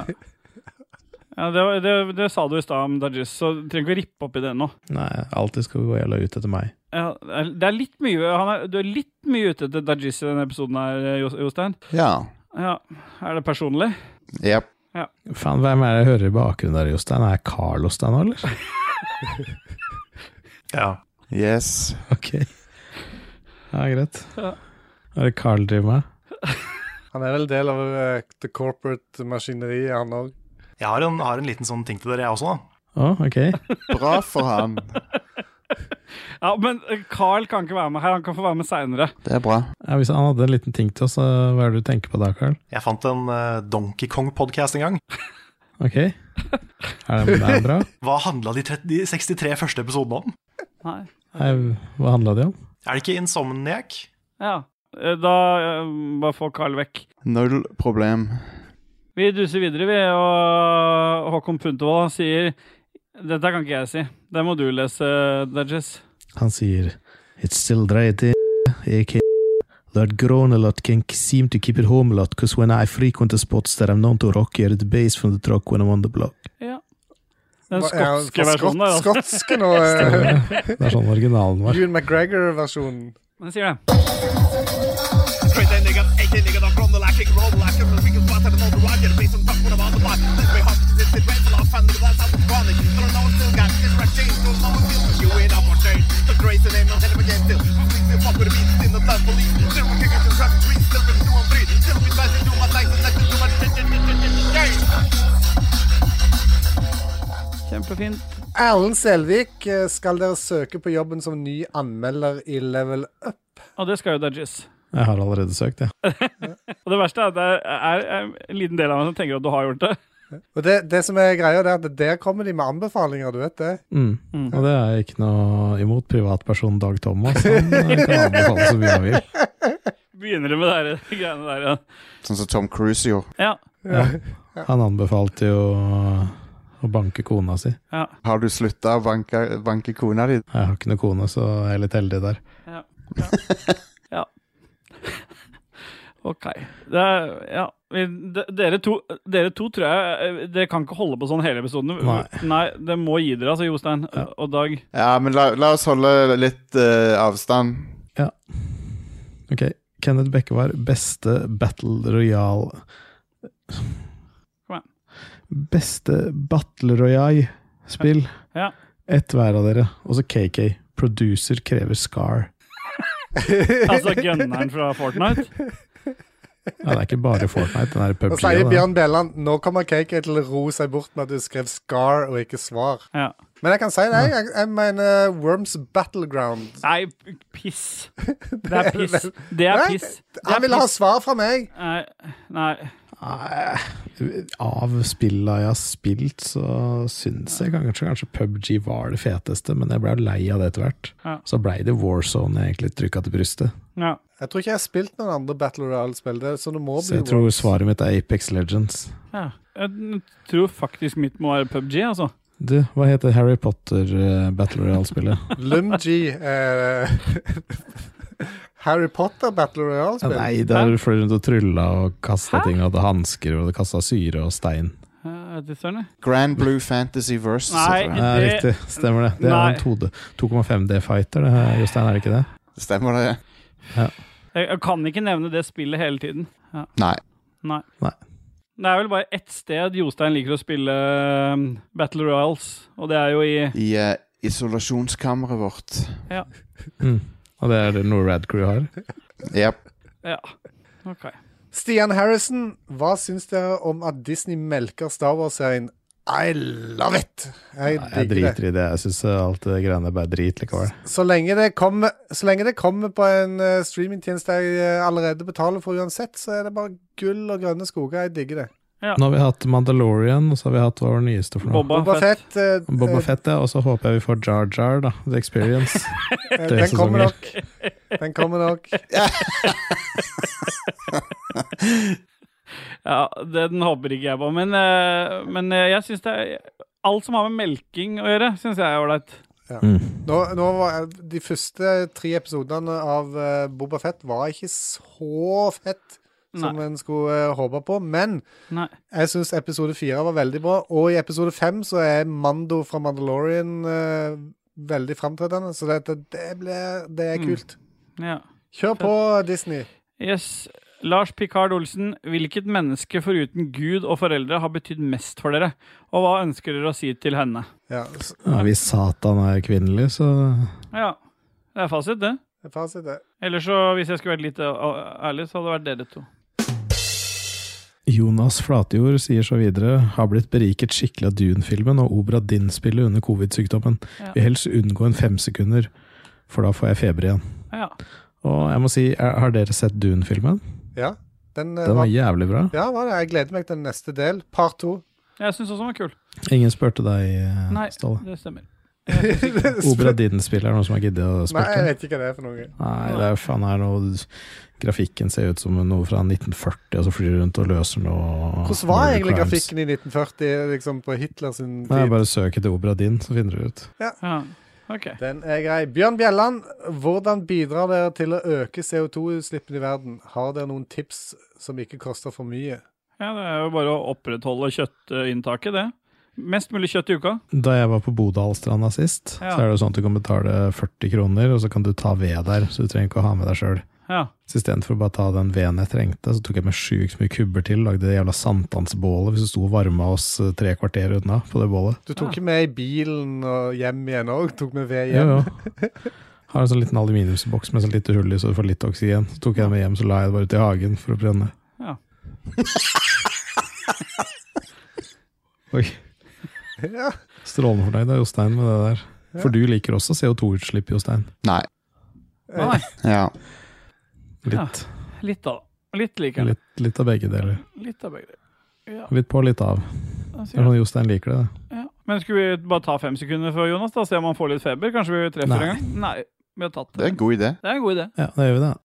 Ja, det, var- det, det sa du i stad om Dajis, så du trenger ikke å rippe opp i det nå. Nei, alltid skal vi gå jævla ut etter meg. Ja, det er- det er litt mye han er, Du er litt mye ute etter Dajis i denne episoden her, Jo- Jostein. Ja. Ja. Er det personlig? Yep. Faen, hvem er det jeg hører i bakgrunnen der, Jostein? Er Carlos der nå, eller? Ja. Yes. Ok. Ja, greit. Ja. Hva er det Carl driver med? Han er vel del av uh, the corporate maskineriet, han også. Jeg har en, har en liten sånn ting til dere, jeg også da. Å, oh, ok. Bra for han. Ja, men Carl kan ikke være med her, han kan få være med senere. Det er bra. Ja, hvis han hadde en liten ting til oss, hva er det du tenker på da, Carl? Jeg fant en uh, Donkey Kong-podcast en gang. Ok. Er det, det er bra? Hva handlet de, tretti, de sekstitre første episodene om? Nei. Nei, hva handlet det om? Er det ikke Insomniac? Ja, da uh, bare få Carl vekk. Null problem. Vi duser videre, vi, og Håkon Puntervold sier, dette kan ikke jeg si, det må du lese, Dudges. Han sier, it's still dreid A K That grown a lot can seem to keep it home a lot, because when I frequent the spots that I'm known to rock, I hear the bass from the truck when I'm on the block. Ja. Den Hva- ja, skotske for versjonen der, skot- altså. Skotske nå. eh, Det er sånn originalen var. Ewan McGregor-versjonen. Den sier det. Kjempefint. Erlend Selvik, eh, skal dere søke på jobben som ny anmelder i Level Up? Og det skal jo Dudges. Jeg har allerede søkt, ja. Og det verste er at det er, er en liten del av meg som tenker at du har gjort det. Og det, det som er greia, det er at der kommer de med anbefalinger, du vet det. Mm. Mm. Og det er ikke noe imot privatpersonen Dag Thomas. Han eh, kan anbefale så mye han vil. Begynner det med det her, de greiene der, ja. Sånn som Tom Cruise gjorde. Ja, Ja. Han anbefalte jo å banke kona si. ja, Har du sluttet å banke, banke kona di? Jeg har ikke noe kone, så jeg er litt heldig der. ja. Ja. ja. Ok. Det er, ja. Vi- de- Dere to, dere to tror jeg, eh, dere kan ikke holde på sånn hele episoden. Nei. Nei, det må gi dere, altså, Jostein Ja. og Dag. Ja, men la, la oss holde litt eh, avstand. Ok, Kenneth Bekkevar, beste Battle Royale... Kom igjen. Beste Battle Royale-spill. Ja. Ett hver av dere. Og så K K. Producer krever Scar. Altså gunneren fra Fortnite. Ja, det er ikke bare Fortnite, den er Og PUBG. sier og det. Bjørn Bjelland, nå kommer K K til å ro seg bort med at du skrev Scar og ikke svar. Ja. Men jeg kan si det, jeg, jeg mener Worms Battleground. Nei, p- piss. Det er piss. Det er Nei, piss. Det er Han ville ha piss. svar fra meg. Nei, nei. Nei, av spillene jeg har spilt, så syns jeg kanskje, kanskje PUBG var det feteste, men jeg ble jo lei av det etter hvert. Ja. Så ble det Warzone jeg egentlig trykka til brystet. Ja. Jeg tror ikke jeg har spilt noen andre Battle Royale-spill, det, så det må Så bli jeg tror Worms. svaret mitt er Apex Legends. Ja. Jeg tror faktisk mitt må være P U B G, altså. Du, hva heter Harry Potter uh, Battle Royale-spillet? Lumg eh, Harry Potter Battle Ja, Royale-spill. nei, der du fløy rundt og trylla og kasta Hæ? ting, og hadde hansker, og det kasta syre og stein. Uh, det står det. Grand Blue Fantasy Versus. Nei. tror jeg. Ja, Det- riktig, stemmer det. Det er Nei. en to D to komma fem D-fighter, det her, Jostein, er det ikke det? Stemmer det? Jeg, jeg kan ikke nevne det spillet hele tiden. Ja. Nei. Nei. Nei. Det er vel bare ett sted Jostein liker å spille um, Battle Royals, og det er jo i I eh, isolasjonskammeret vårt. Mm. Og det er det noe Rad Crew har. Jep. Ja, ok. Stian Harrison, hva syns dere om at Disney melker Star Wars-serien? I love it! Jeg, Nei, jeg digger det. driter i det. Jeg syns alt det greiene er bare drit likevel. Så lenge det kommer, så lenge det kommer på en uh, streamingtjeneste jeg uh, allerede betaler for uansett, så er det bare gull og grønne skoger. Jeg digger det. Nå har vi hatt Mandalorian, og så har vi hatt hva var det nyeste for noe? Boba, Boba Fett. Fett, uh, Boba uh, Fett, ja. Og så håper jeg vi får Jar Jar, da. The Experience. uh, Tre den kommer sesonger. nok. Den kommer nok. Ja, det, den håper ikke jeg på, men, eh, men eh, jeg synes det er alt som har med melking å gjøre, synes jeg er ålreit. Mm. Nå, nå var de første tre episodene av uh, Boba Fett var ikke så fett som Nei. en skulle uh, håpe på, men Nei. jeg synes episode fire var veldig bra, og i episode fem så er Mando fra Mandalorian uh, veldig fremtredende, så det, det, det, blir, det er Mm. kult. Ja. Kjør på, Disney. Yes. Lars Picard Olsen, hvilket menneske foruten Gud og foreldre har betydd mest for dere? Og hva ønsker dere å si til henne? Ja, s- Ja, hvis Satan er kvinnelig, så Ja, det er fasit det. Det er fasit det. Eller så, hvis jeg skulle vært litt uh, ærlig, så hadde det vært dere to. Jonas Flatjord sier så videre, har blitt beriket skikkelig av Dune-filmen og Obra Dinn-spillet under covid-sykdommen. Ja. Vil helst unngå en fem sekunder, for da får jeg feber igjen. Ja. Og jeg må si, er, har dere sett Dune-filmen? Ja. Den, uh, Den var jævlig bra. Ja, var det. Jeg gleder meg til den neste del. Part to. Jeg synes også den var kul. Ingen spurte deg, uh, Nei, Ståle. det stemmer. Obra Dinn-spillet er noe som har giddet å Nei, spørre. jeg vet ikke hva det er for noe. Nei, det er faen her noe. Grafikken ser ut som noe fra nitten førti, og så flyr rundt og løser noe. Hvordan var egentlig crimes. grafikken i nitten førti, liksom på Hitler sin tid? Nei, bare søk etter Obra Dinn, så finner du ut. Ja. Ja, ok. Den er grei. Bjørn Bjelland, hvordan bidrar dere til å øke C O to utslippene i verden? Har dere noen tips som ikke koster for mye? Ja, det er jo bare å opprettholde kjøttinntaket, det. Mest mulig kjøtt i uka. Da jeg var på Bodalstranda sist, Ja. så er det sånn at du kan betale førti kroner, og så kan du ta ved der, så du trenger ikke å ha med deg selv. Ja. Så i stedet for å bare ta den veden jeg trengte, så tok jeg med sjukt mye kubber til, lagde det jævla sankthansbålet hvis du sto og varma oss tre kvarter unna på det bålet. Du tok ikke med i bilen og hjem igjen også? Tok med ved Jo, hjem? jo. Har en sånn liten aluminiumsboks med sånn lite hull i, så du får litt oksygen. Så tok jeg den med hjem, så la jeg det bare ut i hagen for å brenne. Ja. Oi, Ja. strålende fornøyd av Jostein med det der. For du liker også C O to utslipp, Jostein. Nei. Nei, Ja. Litt, litt da. Litt liker jeg. litt, litt av begge deler. Litt av begge. Ja, Litt på, litt av. da Det sier er jeg. sånn Jostein liker det. Ja. Men skulle vi bare ta fem sekunder for Jonas da, se om han får litt feber? Kanskje vi treffer Nei. en gang? Nei, vi har tatt Det er det. en god idé. Det er en god idé. Ja, da gjør vi det.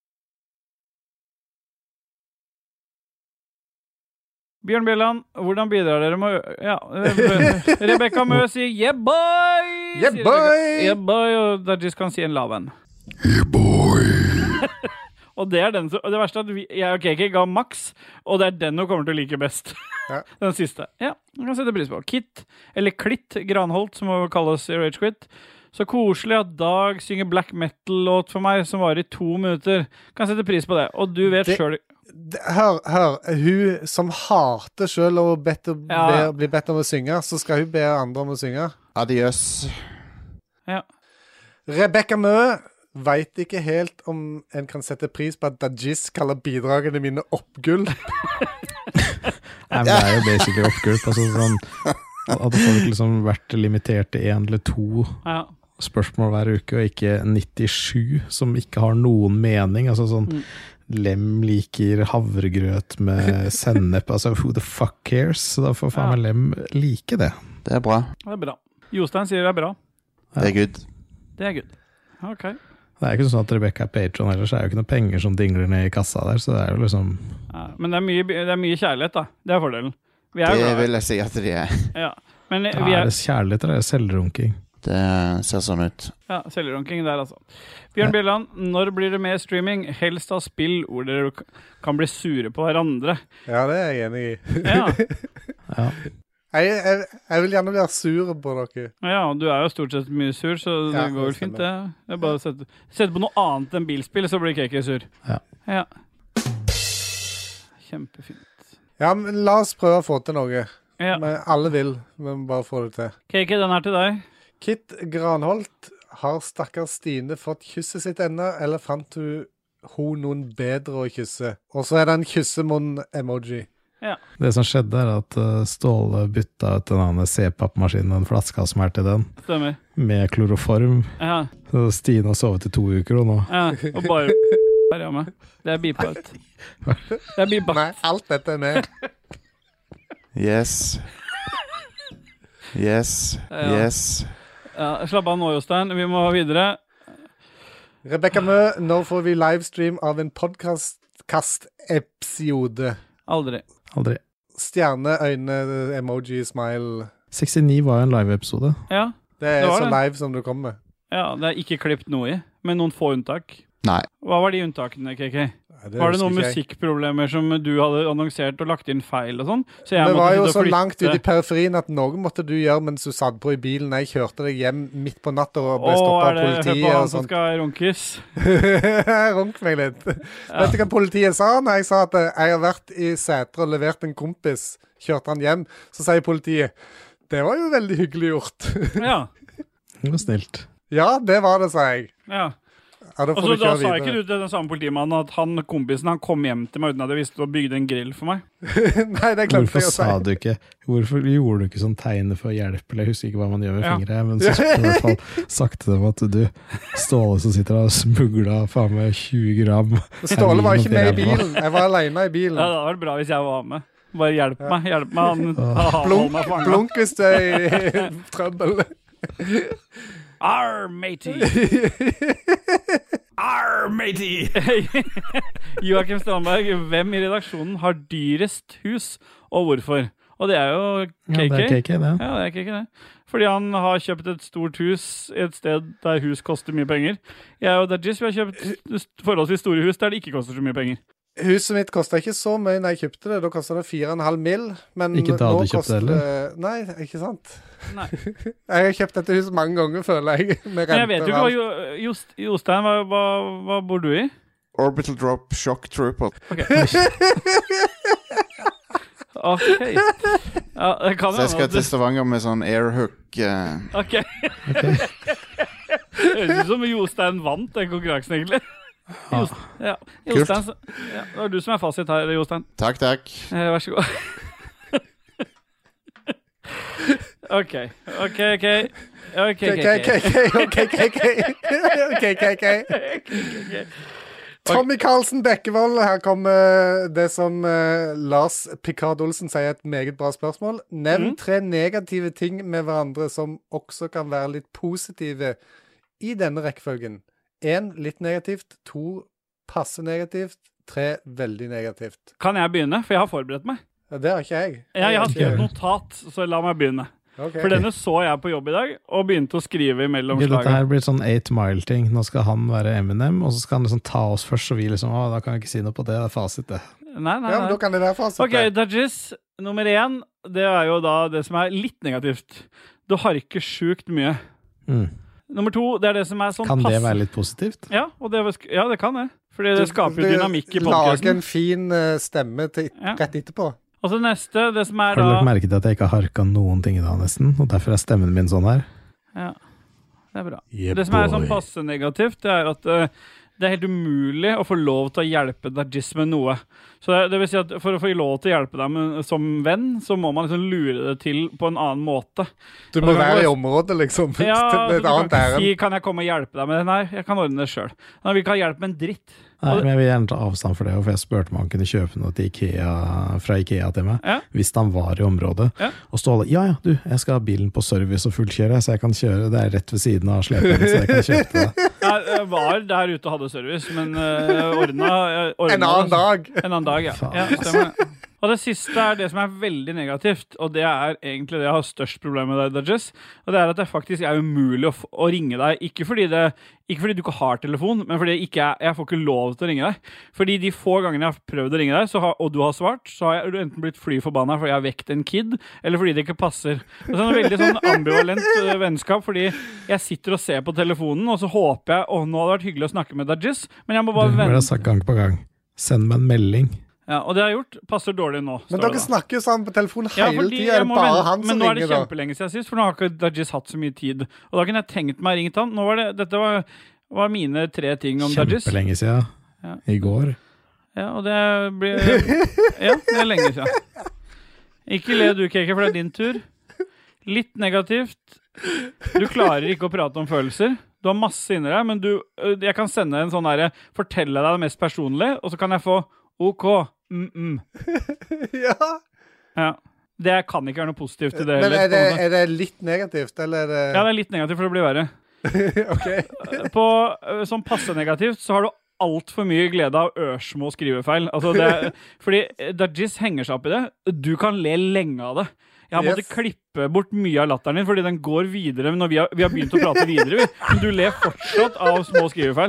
Bjørn Bjelland, hvordan bidrar dere med å... Ja, Rebecca Mø sier yeah boy! Yeah, sier boy! Rebecca. Yeah boy, og Dajis kan si en lav en. Yeah boy! Og det er den som, og det verste er at vi, jeg og Kiki ga maks, og det er den hun kommer til å like best. Ja. Den siste. Ja, jeg kan sette pris på. Kit, eller Klitt Granholt, som må kalles i Rage Quit. Så koselig at Dag synger black metal-låt for meg, som var i to minutter. Kan sette pris på det. Og du vet Det- selv... Det- Hør, hør. Hun som hater selv å bedt om- Ja. be- bli bedt om å synge, så skal hun be andre om å synge. Adios. Ja. Rebecca Mø vet ikke helt om en kan sette pris på at Dajis kaller bidragene mine oppgull. Nei, men det er jo basically oppgulp. Altså sånn, hadde folk liksom vært limitert til én eller to Ja. spørsmål hver uke, og ikke nittisju som ikke har noen mening. Altså sånn Mm. Lem liker havregrøt med sennep. Altså, who the fuck cares? Så da får faen meg Lem like det. Det er bra. Det er bra. Jostein sier det er bra. Det er good. Det er good. Ok. Det er ikke sånn at Rebecca er patron, ellers er det jo ikke noe penger som dingler ned i kassa der, så det er jo liksom Ja, men det er, mye, det er mye kjærlighet, da. Det er fordelen. Vi er Det glad. vil jeg si at de er. Ja. Men vi Er er... det kjærlighet eller er det selvrunking? Det ser sånn ut. Ja, selvranking der, altså. Bjørn Bjelland, når blir det mer streaming? Helst av spill hvor dere k- kan bli sure på hverandre. Ja, det er jeg enig i. Ja, Ja. Jeg, jeg, jeg vil gjerne bli sur på dere. ja du er jo stort sett mye sur, så det Ja, går vel det fint, det. Det er bare å sette, sette på noe annet enn bilspill, så blir Keke sur. Ja. Ja. Kjempefint. Ja, men la oss prøve å få til noe. Ja. Men alle vil, vi må bare få det til. Keke, den er til deg. Kit Granholt, har stakkars Stine fått kysset sitt ennå, eller fant hun, hun noen bedre å kysse? Og så er det en kyssemunn-emoji. Det som skjedde er at uh, Ståle bytta ut den C P A P-maskinen og en flaska som er til den, Stemmer. med kloroform. Ja, Så Stine har sovet i to uker og nå. ja. Og bare der hjemme. Det er beepa ut. Det er beepa. Nei, alt dette er med. Yes. Yes. Ja. Yes. Ja, slapp av nå, Jostein. Vi må videre. Rebecca Mø, når får vi livestream av en podcast-episode? Aldri. Aldri. Stjerne, øyne, emoji, smile. sekstini var jo en live-episode. Ja, Det er Det var så det. live som du kommer. ja, det er ikke klippet noe i, med noen få unntak. Nei. Hva var de unntakene, K K? Nei, Var det noen husker ikke jeg. musikkproblemer som du hadde annonsert og lagt inn feil og sånn? Så jeg Vi måtte var jo sitte og så flytte. langt ute i periferien at noe måtte du gjøre mens du satt på i bilen. Jeg kjørte deg hjem midt på natta og ble Å, stoppet er av det hør politiet på og han som sånt. skal runkes? Runk meg litt. Vet du hva politiet sa når jeg sa at jeg har vært i Sætre og levert en kompis, kjørte han hjem, så sier politiet, det var jo veldig hyggelig gjort. Ja. Det var snilt. Ja, det var det, sa jeg. Ja. Ja, da Og får så du da kjøre sa ikke videre. du til den samme politimannen at han, kompisen, han kom hjem til meg uten at jeg visste å bygde en grill for meg. Nei, det glemte Hvorfor jeg å si. sa du ikke Hvorfor gjorde du ikke sånn tegnet for hjelp? Eller jeg husker ikke hva man gjør med Ja. fingre, men så skulle du i hvert fall sagt til dem at du Ståle som sitter og smugla faen meg tjue gram. Ståle var ikke med i heroin oppi bilen. Jeg var alene i bilen. Ja, det hadde vært bra hvis jeg var med. Bare hjelp meg, hjelp meg. Han, han holder Blunk, meg fanget. blunk hvis du er i trøbbel. Arr, matey! Arr, matey! Joakim Strandberg, hvem i redaksjonen har dyrest hus, og hvorfor? Og det er jo K K. Ja, det er K K, det. Ja, det er K K, det. Fordi han har kjøpt et stort hus i et sted der hus koster mye penger. Jeg og Dajis, vi har kjøpt forholdsvis store hus der det ikke koster så mye penger. Huset mitt kostet ikke så mye når jeg kjøpte det. Da kostet det fire og en halv mil. Men Ikke da nå du kjøpte koster det, det- Nei, ikke sant? Nei. Jeg har kjøpt dette huset mange ganger, føler jeg. Med Men jeg vet jo ikke hva renter og alt. Jo- Jost, Jostein, hva, hva, hva bor du i? Orbital Drop Shock Trooper. Ok. Ok. Ja, det kan Så jeg skal hende til at Stavanger med sånn airhook eh, du... Ok. Det høres ut som Jostein vant den konkurransen, egentlig. Jost, ja. Jostein, så- ja, det var du som er fasit her, Jostein. Takk, takk. Eh, vær så god. Ok, ok, ok. Ok, K, K, K, K, OK, K, K. OK, K, K. Tommy Karlsen Bekkevold, her kommer det som eh, Lars Picard Olsen sier et meget bra spørsmål. Nevn Mm. tre negative ting med hverandre som også kan være litt positive i denne rekkefølgen. En, litt negativt. To, passe negativt. Tre, veldig negativt. Kan jeg begynne? For jeg har forberedt meg. Ja, det har ikke jeg. Ja, jeg har ikke- skrevet notat, så la meg begynne. Ok. For denne så jeg på jobb i dag, og begynte å skrive imellom Ok, dette slagene. her blir sånn eight mile-ting. Nå skal han være Eminem, og så skal han liksom ta oss først, og vi liksom, å, da kan jeg ikke si noe på det, det er fasit det. Nei, nei, Ja, men da nei. kan det være fasit. Ok, Dajis, nummer én, det er jo da det som er litt negativt. Du harker sjukt mye. Mm. Nummer to, det er det som er sånn Kan det pass- være litt positivt? Ja, og det, var sk- ja, det kan det. Fordi det Du- skaper jo du dynamikk i Lager podcasten. en fin eh, stemme til, Ja. rett etterpå. Og så neste, det som er Har du da... lagt merke til at jeg ikke har harka noen ting i dag nesten, og derfor er stemmen min sånn her? Ja, det er bra. Yeah, det som er sånn boy. passe negativt, det er at eh, det er helt umulig å få lov til å hjelpe Dajis med noe. Så det, det vil si at for å få lov til å hjelpe deg med, som venn, så må man liksom lure det til på en annen måte. Du Og må det kan være i gå- området, liksom. Ja, til altså, et du kan annet ikke ærend. si, kan jeg komme og hjelpe deg med det? Nei, jeg kan ordne det selv. Nei, vi kan hjelpe med en dritt. Nei, Og det- men jeg vil gjerne ta avstand for det, for jeg spurte om han kunne kjøpe noe til Ikea, fra Ikea til meg, Ja. hvis han var i området. Ja. Og Ståle, ja ja, du, jeg skal ha bilen på service og fullkjøre, så jeg kan kjøre, det er rett ved siden av slepen, så jeg kan kjøpe det. Jeg, jeg var der ute og hadde service, men uh, ordna, jeg ordna En annen det. dag. En annen dag, ja. Faen. ja stemmer. Og det siste er det som er veldig negativt, og det er egentlig det jeg har størst problem med deg, Dajis, og det er at det faktisk er umulig å, f å ringe deg, ikke fordi, det, ikke fordi du ikke har telefon, men fordi ikke jeg, jeg får ikke lov til å ringe deg. Fordi de få gangene jeg har prøvd å ringe deg, så har, og du har svart, så har jeg enten blitt fly forbanna fordi jeg har vekt en kid, eller fordi det ikke passer. Det er sånn veldig sånn ambivalent uh, vennskap, fordi jeg sitter og ser på telefonen, og så håper jeg, å, nå hadde det vært hyggelig å snakke med Dajis, men jeg må Du, bare hva er det vente. sagt gang på gang? Send meg en melding. Ja, og det jeg har gjort, passer dårlig nå. Men står dere det da. snakker jo sammen på telefonen Ja, hele fordi tida. jeg Er det må bare vente- han Men som nå er det ringer, da? kjempelenge siden sist, for nå har ikke Dajis hatt så mye tid. Og da kunne jeg tenkt meg ringt han. Nå var det, dette var, var mine tre ting om Dajis. Kjempelenge siden. Ja. I går. Ja, og det blir Ja, det er lenge siden. Ikke le du, K K, for det er din tur. Litt negativt. Du klarer ikke å prate om følelser. Du har masse inni deg, men du, jeg kan sende en sånn derre fortelle deg det mest personlige, og så kan jeg få OK. Mm-mm. Ja. Ja. Det kan ikke være noe positivt i det Men heller. er på det, en måte. er det litt negativt, eller er det Ja, det er litt negativt, for det blir verre. OK. På ø, sånn passe negativt så har du altfor mye glede av ørsmå skrivefeil. Altså det er, fordi Dajis henger seg opp i det. Du kan le lenge av det. Jeg har Yes. måttet klippe bort mye av latteren din, fordi den går videre når vi har, vi har begynt å prate videre. Vi. Men du ler fortsatt av små skrivefeil.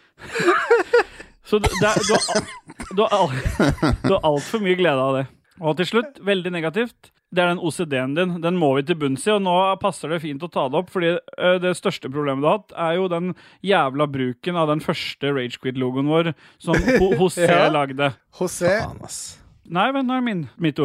Så det, det er, du har, al- du har, al- du har alt for mye glede av det. Og til slutt, veldig negativt, det er den O C D-en din. Den må vi til bunns i, og nå passer det fint å ta det opp, fordi ø, det største problemet du har hatt, er jo den jævla bruken av den første Ragequit-logoen vår, som Ho- José Ja. lagde. José. Faen, ass. Nei, vent, nå er det min, mitt ord.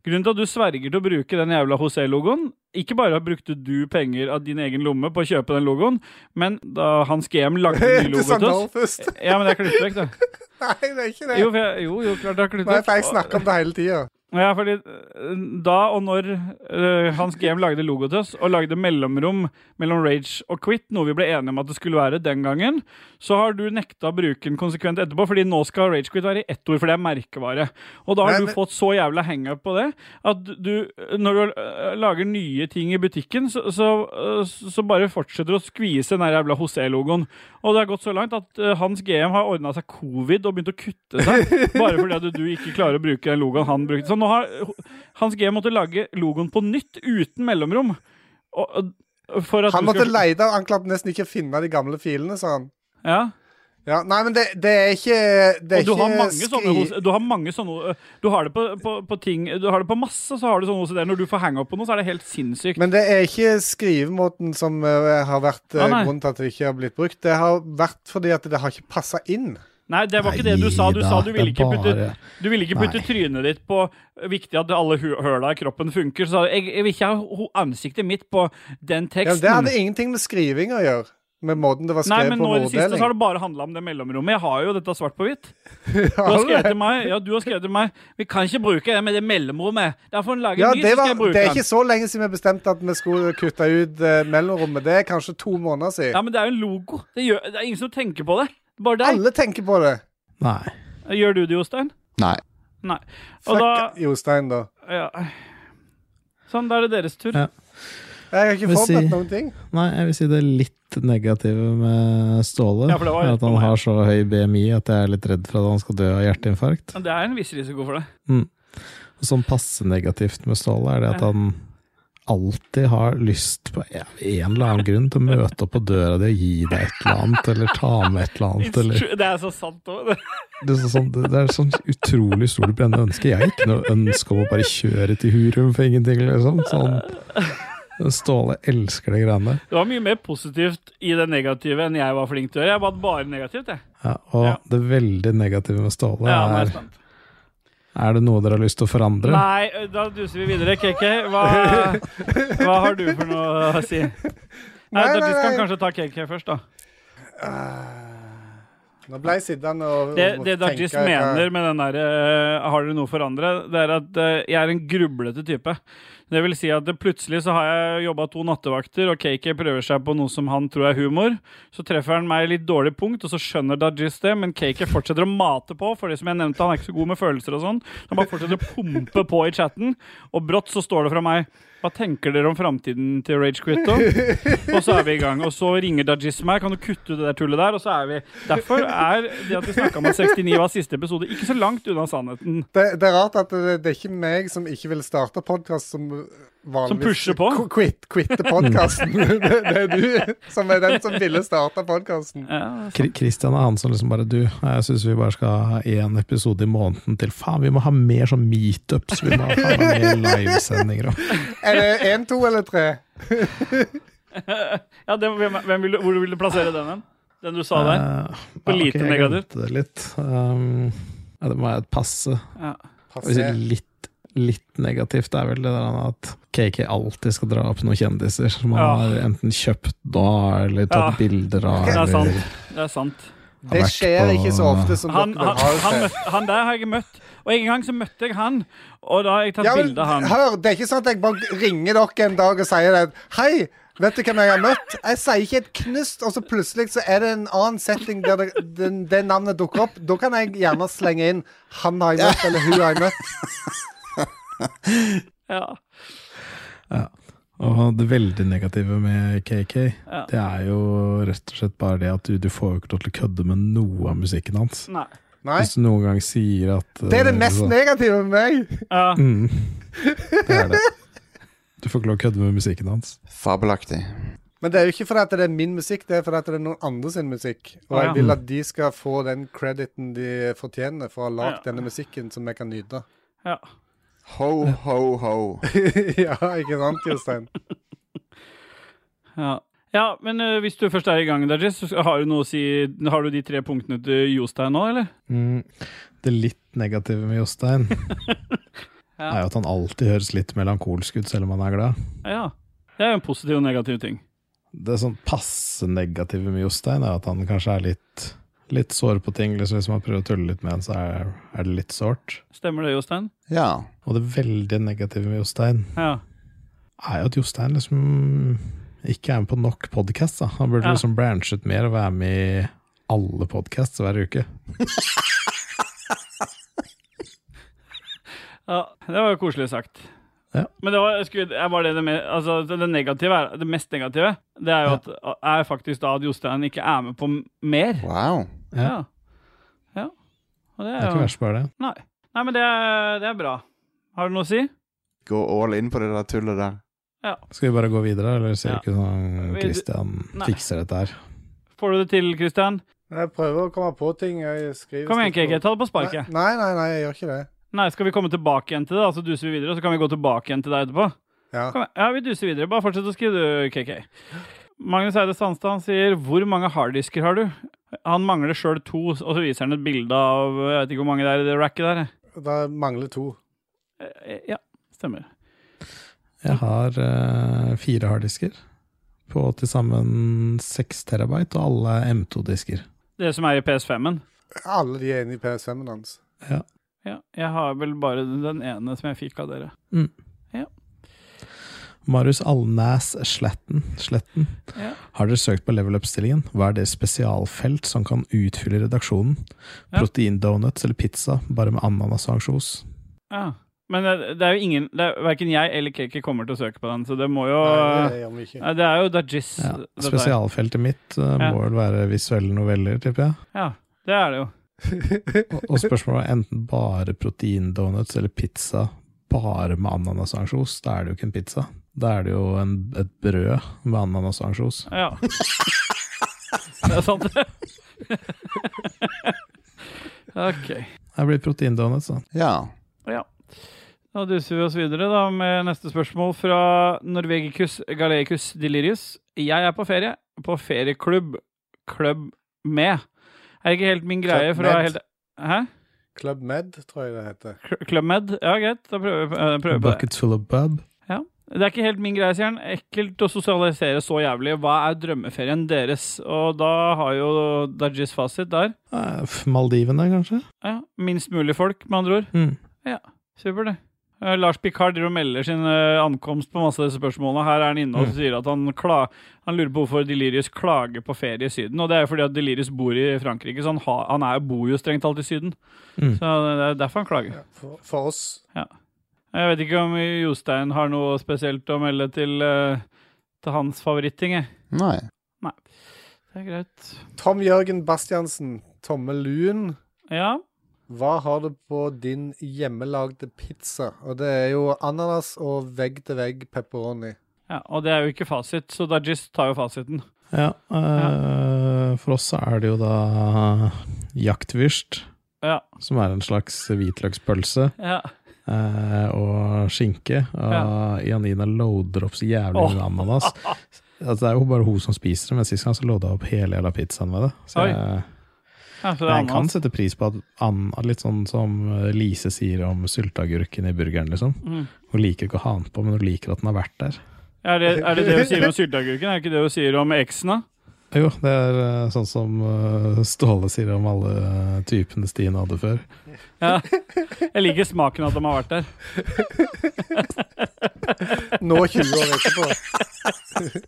Grunnen til at du sverger til å bruke den jævla José-logoen, ikke bare brukte du penger av din egen lomme på å kjøpe den logoen, men da Hans G M lagde en ny logo til oss. Ja, men det er klippet vekk, det. Nei, det er ikke det. Jo, jeg, jo, jo, klart det er klippet vekk. Nei, for jeg snakker om det hele tiden. Ja, fordi da og når uh, Hans G M lagde logo til oss, og lagde mellomrom mellom Rage og Quit, noe vi ble enige om at det skulle være den gangen, så har du nekta å bruke den konsekvent etterpå, fordi nå skal Rage Quit være i ett ord, for det er merkevare. Og da har Nei, du men... fått så jævla hang-up på det, at du, når du uh, lager nye ting i butikken, så, så, uh, så bare fortsetter du å skvise den jævla José-logoen. Og det har gått så langt at uh, Hans G M har ordnet seg covid og begynt å kutte seg, bare fordi at du ikke klarer å bruke den logoen han brukte. Så nå har Hans G M måtte lage logoen på nytt uten mellomrom. Og, for at han måtte skal... leide, og han klarte nesten ikke å finne de gamle filene, sa han. Ja. Ja, nei, men det, det er ikke det er og du har, ikke mange skri... sånne, du har mange sånne Du har det på, på, på ting Du har det på masse, så har du sånne O C D. Når du får henge opp på noe, så er det helt sinnssykt. Men det er ikke skrivemåten som uh, har vært uh, ah, grunnen til at det ikke har blitt brukt. Det har vært fordi at det har ikke passet inn. Nei, det var ikke det du sa. Du sa du ville ikke putte, du ville ikke putte trynet ditt på viktig at alle høla i kroppen funker. Så jeg, jeg vil ikke ha ansiktet mitt på den teksten. Ja, det hadde ingenting med skriving å gjøre. Med måten det var skrevet på Nei, vårdeling. men nå i det siste så har det bare handlet om det mellomrommet. Jeg har jo dette svart på hvitt. Du har skrevet til meg, ja, du har skrevet til meg, vi kan ikke bruke det med det mellomrommet. Derfor lager ja, ny, det, så skal var, jeg bruke det er den. ikke så lenge siden vi bestemte at vi skulle kutte ut uh, mellomrommet. Det er kanskje to måneder siden. Ja, men det er jo en logo. Det, gjør, det er ingen som tenker på det. Bare deg. Alle tenker på det. Nei. Gjør du det, Jostein? Nei. Nei. Og Fuck da, Jostein, da. Ja. Sånn, da er det deres tur. Ja. Jeg har ikke forberedt si, noen ting. Nei, jeg vil si det litt negative med Ståle. Ja, er at han har så høy B M I at jeg er litt redd for at han skal dø av hjerteinfarkt. Det er en viss risiko for det. Mm. Og sånn passe negativt med Ståle er det at han alltid har lyst på ja, en eller annen grunn til å møte opp på døra di og gi deg et eller annet, eller ta med et eller annet. Eller... Det er så sant også. Det er sånn, det er sånn utrolig stort brennende ønske. Jeg har ikke noe ønske om å bare kjøre til Hurum for ingenting, liksom. Sånn... Ståle elsker det greiene. Det var mye mer positivt i det negative enn jeg var flink til å gjøre. Jeg var bare negativt, jeg. Ja, og ja. Det veldig negative med Ståle ja, er... Er det noe dere har lyst til å forandre? Nei, da duser vi videre, K K. Hva, hva har du for noe å si? Nei, nei, nei. Vi kan kanskje ta K K først, da. Uh, nå ble jeg sittende og, det, og det Dajis mener med den der uh, har dere noe å forandre, det er at uh, jeg er en grublete type. Det vil si at det plutselig så har jeg jobbet to nattevakter, og K K prøver seg på noe som han tror er humor. Så treffer han meg i litt dårlig punkt, og så skjønner Dajis det, men K K fortsetter å mate på, for det som jeg nevnte, han er ikke så god med følelser og sånn. Han bare fortsetter å pumpe på i chatten, og brått så står det fra meg, hva tenker dere om fremtiden til Rage Quit da? Og så er vi i gang, og så ringer Dajis meg, kan du kutte ut det der tullet der, og så er vi. Derfor er det at vi snakket om at sekstini var siste episode, ikke så langt unna sannheten. Det, det er rart at det, det er ikke meg som ikke vil starte podcast som vanligvis... Som pusher på? Quit, quitte podcasten. det, det er du som er den som ville starte podcasten. Ja, Kristian er han som liksom bare, du, jeg synes vi bare skal ha en episode i måneden til. Faen, vi må ha mer sånn meetups, vi må ha faen, mer livesendinger. Er det en, to eller tre? ja, det, hvem, hvem vil, hvor vil du plassere den hen? Den du sa der? Uh, på lite okay, negativt? Jeg litt. Um, ja, det må være et passe. Ja. passe. Litt, litt negativt er vel det der at K K alltid skal dra opp noen kjendiser som han ja. har enten kjøpt da, eller tatt ja. bilder av. Det er eller, sant. Det er sant. Det skjer på, ikke så ofte som han, dere han, har han, møtt, han der har jeg møtt. Og en gang så møtte jeg han, og da har jeg tatt ja, men, bilder av han. Hør, det er ikke sånn at jeg bare ringer dere en dag og sier det. Hei, vet du hvem jeg har møtt? Jeg sier ikke et knust, og så plutselig så er det en annen setting der det, det, det navnet dukker opp. Da kan jeg gjerne slenge inn han har jeg møtt, eller hun har jeg møtt. ja. Ja. Og det veldig negative med K K, ja. det er jo rett og slett bare det at du, du får jo ikke lov til å kødde med noe av musikken hans. Nei. Nei. Hvis du noen gang sier at... Det er det mest så, negative med meg! Ja. Mm, det er det. Du får ikke lov til å kødde med musikken hans. Fabelaktig. Men det er jo ikke fordi at det er min musikk, det er fordi at det er noen andre sin musikk. Og jeg vil at de skal få den crediten de fortjener for å ha lagt ja. denne musikken som jeg kan nyte. Ja. Ho, ho, ho. ja, ikke sant, Jostein? ja. ja, men uh, hvis du først er i gang, Dajis, har du noe å si, har du de tre punktene til Jostein nå, eller? Mm, det litt negative med Jostein Ja. er jo at han alltid høres litt melankolsk ut, selv om han er glad. Ja, det er jo en positiv og negativ ting. Det er sånn passe negative med Jostein, er at han kanskje er litt, litt sår på ting. Liksom, hvis man prøver å tulle litt med han, så er, er det litt sårt. Stemmer det, Jostein? Ja. Og det veldig negative med Jostein Ja. er jo at Jostein liksom ikke er med på nok podcast. Da. Han burde Ja. liksom branchet mer og være med i alle podcasts hver uke. Ja, det var jo koselig sagt. Ja. Men det var, skulle, var det, det, med, altså, det negative, er, det mest negative, det er jo at, er faktisk da at Jostein ikke er med på mer. Wow. Ja. Ja. Ja. Og det Det er er jo... ikke verst bare det. Nei. Nei, men det er, det er bra. Har du noe å si? Gå all in på det der tullet der. Ja. Skal vi bare gå videre, eller ser Ja. du ikke sånn Vi- Christian Nei. fikser dette her? Får du det til, Christian? Jeg prøver å komme på ting. Jeg skriver Kom igjen, K K, stikkord. ta det på sparket. Nei, nei, nei, jeg gjør ikke det. Nei, skal vi komme tilbake igjen til det, da, så duser vi videre, så kan vi gå tilbake igjen til deg etterpå? Ja. Kom igjen. Ja, vi duser videre. Bare fortsett å skrive, du, K K. Magnus Eide Sandstad, han sier, hvor mange harddisker har du? Han mangler selv to, og så viser han et bilde av, jeg vet ikke hvor mange det er i det racket der. Det mangler to. Eh, Ja, stemmer. Jeg har uh, fire harddisker på til sammen seks terabyte, og alle er M to-disker. Det som er i P S fem-en. Alle de er inne i P S fem-en hans. Ja. Ja, jeg har vel bare den ene som jeg fikk av dere. Mm. Ja. Marius Alnæs Sletten, Sletten. Ja. Har dere søkt på level-up-stillingen? Hva er det spesialfelt som kan utfylle redaksjonen? Ja. Protein-donuts eller pizza, bare med ananas og ansjos? Ja. Men det, det er jo ingen, det er, hverken jeg eller K K kommer til å søke på den, så det må jo... Nei, det gjør vi ikke. Nei, det er jo Dajis. Ja. dette her. Spesialfeltet mitt uh, Ja. må vel være visuelle noveller, tipper jeg. Ja, det er det jo. Og, og spørsmålet er enten bare protein-donuts eller pizza bare med ananas og ansjos. Da er det jo ikke en pizza. Da er det jo en, et brød med ananas og ansjos. Ja. Det er sant det. Ok. Det blir protein-donuts, da. Ja. Ja. Da duser vi oss videre da med neste spørsmål fra Norvegicus Galeicus Delirius. Jeg er på ferie, på ferieklubb, klubb med. Er ikke helt min greie for å være helt... Hæ? Club Med, tror jeg det heter. Kl- Club Med? Ja, greit. Da prøver vi prøver vi på det. Buckets full of bub. Ja. Det er ikke helt min greie, sier han. Ekkelt å sosialisere så jævlig. Hva er drømmeferien deres? Og da har jo Dajis fasit der. Eh, f- Maldivene, kanskje? Ja, minst mulig folk, med andre ord. Mm. Ja, super det. Eh, Lars Picard driver og melder sin eh, ankomst på masse av disse spørsmålene. Her er han inne og Mm. sier at han, kla han lurer på hvorfor Delirius klager på ferie i Syden. Og det er jo fordi at Delirius bor i Frankrike, så han, ha han er, bor jo strengt alt i Syden. Mm. Så det er derfor han klager. Ja, for, for oss. Jeg vet ikke om Jostein har noe spesielt å melde til, eh, til hans favoritting. jeg. Nei. Det er greit. Tom Jørgen Bastiansen, Tomme Luen. Ja, Hva har du på din hjemmelagde pizza? Og det er jo ananas og vegg-til-vegg pepperoni. ja, og det er jo ikke fasit, så Dajis tar jo fasiten. Ja, eh, for oss så er det jo da jaktwürst, Ja, som er en slags hvitløkspølse, ja. eh, og skinke. Og Janina loader opp så jævlig Åh. med ananas. Altså, det er jo bare hun som spiser det, men sist gang så loada jeg opp hele jævla pizzaen med det. Så Oi. jeg, ja så det er jeg kan ananas. sette pris på at an, litt sånn som Lise sier om sylteagurken i burgeren, liksom. Mm. Hun liker ikke å ha den på, men hun liker at den har vært der. Er det, er det det hun sier om sylteagurken? Er det ikke det hun sier om eksen da? Jo, det er eh, sånn som eh, Ståle sier om alle eh, typene Stine hadde før. Ja. Jeg liker smaken at de har vært der. Nå tjue år etterpå.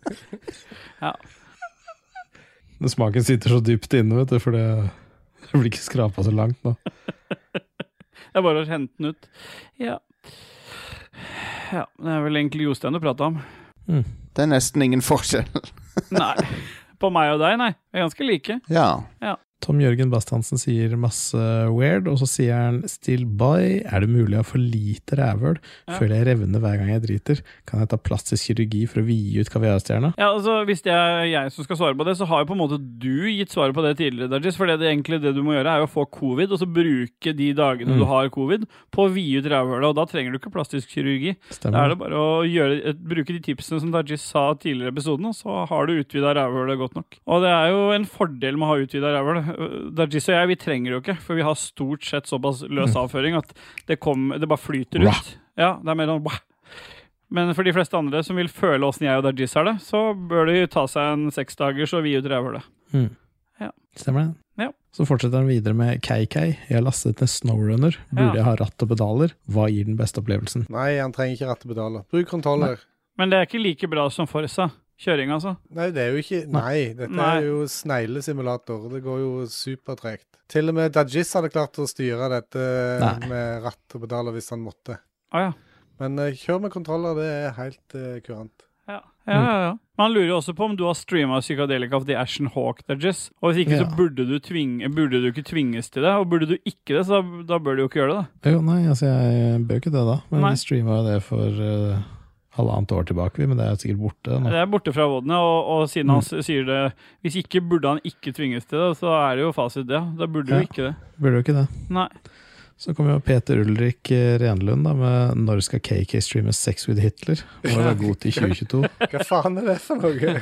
Men smaken sitter så dypt inne, vet du, for det, det blir ikke skrapa så langt nå. Det er bare å hente den ut. Ja. Ja, det er vel egentlig Jostein du prater om. Det er nesten ingen forskjell. Nei. På meg og deg, nei. Vi er ganske like. Ja. Tom Jørgen Bastiansen sier masse weird, og så sier han still by, er det mulig å ha for lite rævøl? Ja. Føler jeg revner hver gang jeg driter. Kan jeg ta plastisk kirurgi for å vide ut kaviarstjerna? Ja, altså, hvis det er jeg som skal svare på det, så har jo på en måte du gitt svaret på det tidligere, Dajis, for det er egentlig det du må gjøre, er jo å få covid, og så bruke de dagene Mm. du har covid på å vide ut rævhølet, og da trenger du ikke plastisk kirurgi. Da er Stemmer. det bare å gjøre, bruke de tipsene som Dajis sa tidligere i episoden, og så har du utvidet rævhølet godt nok. Og det er jo en fordel med å ha utvidet rævhølet. Dajis og jeg, vi trenger jo ikke, for vi har stort sett såpass løs avføring at det, kom, det bare flyter ut. Ja, det er mer sånn wow. Men for de fleste andre som vil føle hvordan jeg og Dajis har det, så bør de ta seg en seks dagers og vi ut rævhølet. Mm. Ja. Stemmer det? Ja. Så fortsetter han videre med K K. Jeg har lastet ned Snowrunner. Burde Ja. jeg ha ratt og pedaler? Hva gir den beste opplevelsen? Nei, han trenger ikke rattepedaler. Bruk kontroller. Men det er ikke like bra som Forza. Kjøring, altså. Nei, det er jo ikke... Nei, dette Nei. er jo sneglesimulator. Det går jo supertrekt. Til og med Dajis hadde klart å styre dette Nei. med ratt og pedaler hvis han måtte. Å ja. Men uh, kjør med kontroller, det er helt uh, kurant. Ja, ja, ja. ja. Man lurer jo også på om du har streamet Psychedelic of the Ashen Hawk, Dajis. Og hvis ikke, Ja. så burde du, tvinge, burde du ikke tvinges til det. Og burde du ikke det, så da, da bør du jo ikke gjøre det. Da. Jo, nei, altså jeg bør ikke det da. Men Nei. vi streamet jo det for uh, halvannet år tilbake, men det er sikkert borte nå. Det er borte fra vodene, og, og siden han s- sier det, hvis ikke burde han ikke tvinges til det, så er det jo fasit det. Da burde Ja. du ikke det. Burde jo ikke det. Nei. Så kommer jo Peter Ulrik eh, Renlund da, med når skal K K streame Sex with Hitler? Må være god til tjue tjueto. Hva faen er det for noe?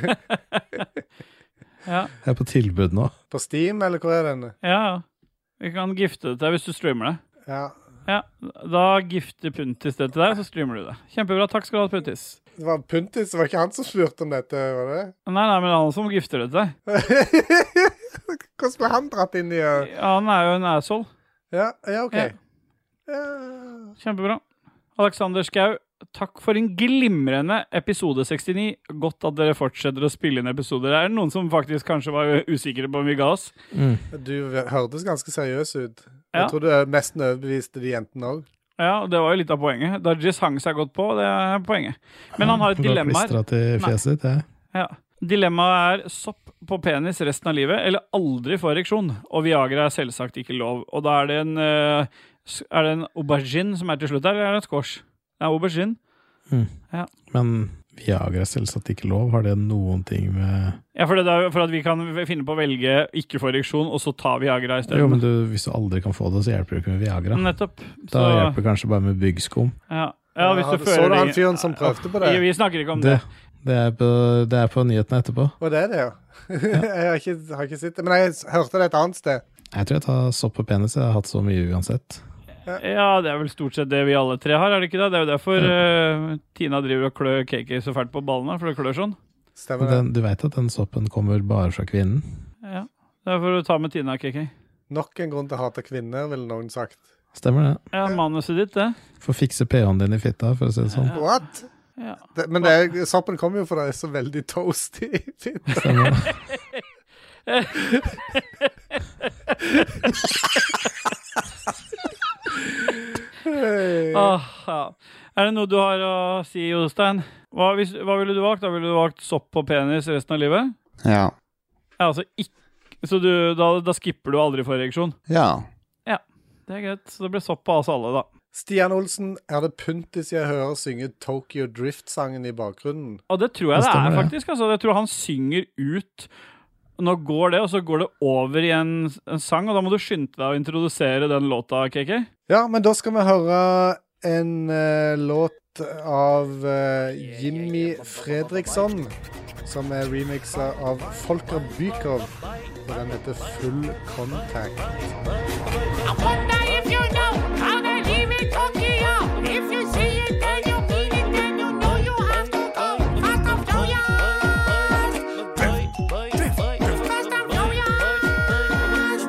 Ja, Jeg er på tilbud nå. På Steam, eller hvor er den? ja. ja. Vi kan gifte det til deg hvis du streamer det. Ja, Ja, da gifter Puntis det til deg, så streamer du det. Kjempebra, takk skal du ha, Puntis. det var Puntis, det var ikke han som spurte om dette, var det? Nei, nei, men det er han som gifter det til deg. Hvordan ble han dratt inn i... uh, Ja, han er jo en asshole. Ja, ja, ok. Ja. Ja. Kjempebra. Alexander Skau, takk for en glimrende episode sekstini. Godt at dere fortsetter å spille inn episoder. Er det noen som faktisk kanskje var usikre på om vi ga oss? Mm. Du hørtes ganske seriøs ut. Ja. Jeg tror du mest overbeviste de jentene også. Ja, det var jo litt av poenget. Dajis hang seg godt på, det er poenget. Men han har et Du har dilemma her. klistret til fjeset ditt, jeg. Ja. Dilemmaet er sopp på penis resten av livet, eller aldri få ereksjon. Og Viagra er selvsagt ikke lov. Og da er det en, eh, s- er det en aubergine som er til slutt der, eller er det en squash? Det er aubergine. Men Viagra er selvsagt ikke lov. Har det noen ting med... Ja, for, det er, for at vi kan finne på å velge ikke få ereksjon, og så ta Viagra i stedet. Jo, men du, hvis du aldri kan få det, så hjelper det ikke med Viagra. Nettopp. Da Så, hjelper det kanskje bare med byggskum. ja. ja, hvis du Så fører du han det- fyren som prøvde på det? Vi, vi snakker ikke om Det, det. det, er på, det er på nyhetene etterpå. Og det er det, ja. jeg har ikke, har ikke sett det, men jeg hørte det et annet sted. Jeg tror jeg tar sopp på penis. Jeg har hatt så mye uansett. Ja, det er vel stort sett det vi alle tre har, er det ikke det? Det er jo derfor eh, Tina driver og klør K K så fælt på ballene, for det klør sånn. Stemmer det. Den, du vet at den soppen kommer bare fra kvinnen? Ja, det er for å ta med Tina, K K. Nok en grunn til å hate kvinner, ville noen sagt. Stemmer det. Ja, manuset ditt, det. Få fikse pH-en din i fitta, for å si det sånn. What? Ja. Det, men det, er- soppen kommer jo for det er så veldig toasty. Stemmer det. Hey. Ah, ja. Er det noe du har å si, Jostein? Hva, hvis, hva ville du valgt? Da ville du valgt sopp på penis resten av livet? Ja. Ja, altså ikke... Så du, da, da skipper du aldri for ereksjon? Ja. Det er greit, så det blir sopp på oss alle, da. Stian Olsen, er det Puntis jeg hører synge Tokyo Drift-sangen i bakgrunnen? Og det tror jeg Det det, stemmer, er, det. faktisk. Altså, jeg tror han synger ut. Nå går det, og så går det over i en, en sang, og da må du skynde deg å introdusere den låta, K K. Ja, men da skal vi høre en eh, låt av eh, Jimmy Fredriksson, som er remixet av Folker Bykov, og den heter Full Contact. I wonder if you know how to live in Tokyo. If you see it, then you mean it, then you know you have to go. Fast and furious. Fast and furious.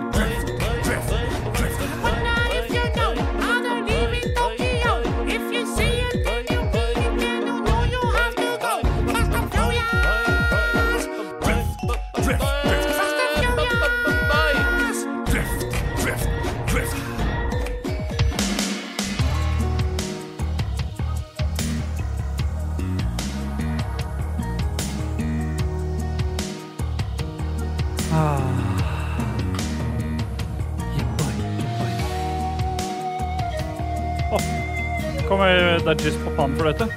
I wonder if you know how to live in Tokyo. If you see it, then you mean it, then you know you have to go. Fast and furious. Fast and furious. Kommer Dajis på pannen for dette?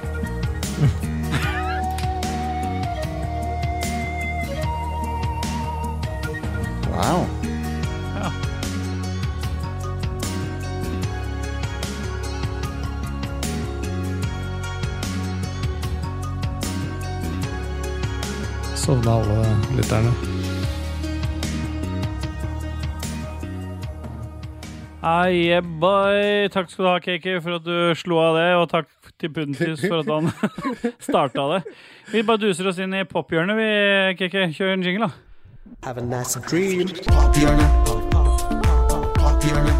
Wow. Ja. Sovna alle lytterne. Ah, yeah, boy. Takk skal du ha, K K, for at du slo av det, og takk til Puntis for at han startet det. Vi bare duser oss inn i pophjørnet, vi, K K. Kjør en jingle, da. Have a nice dream. Pophjørnet. Pophjørnet.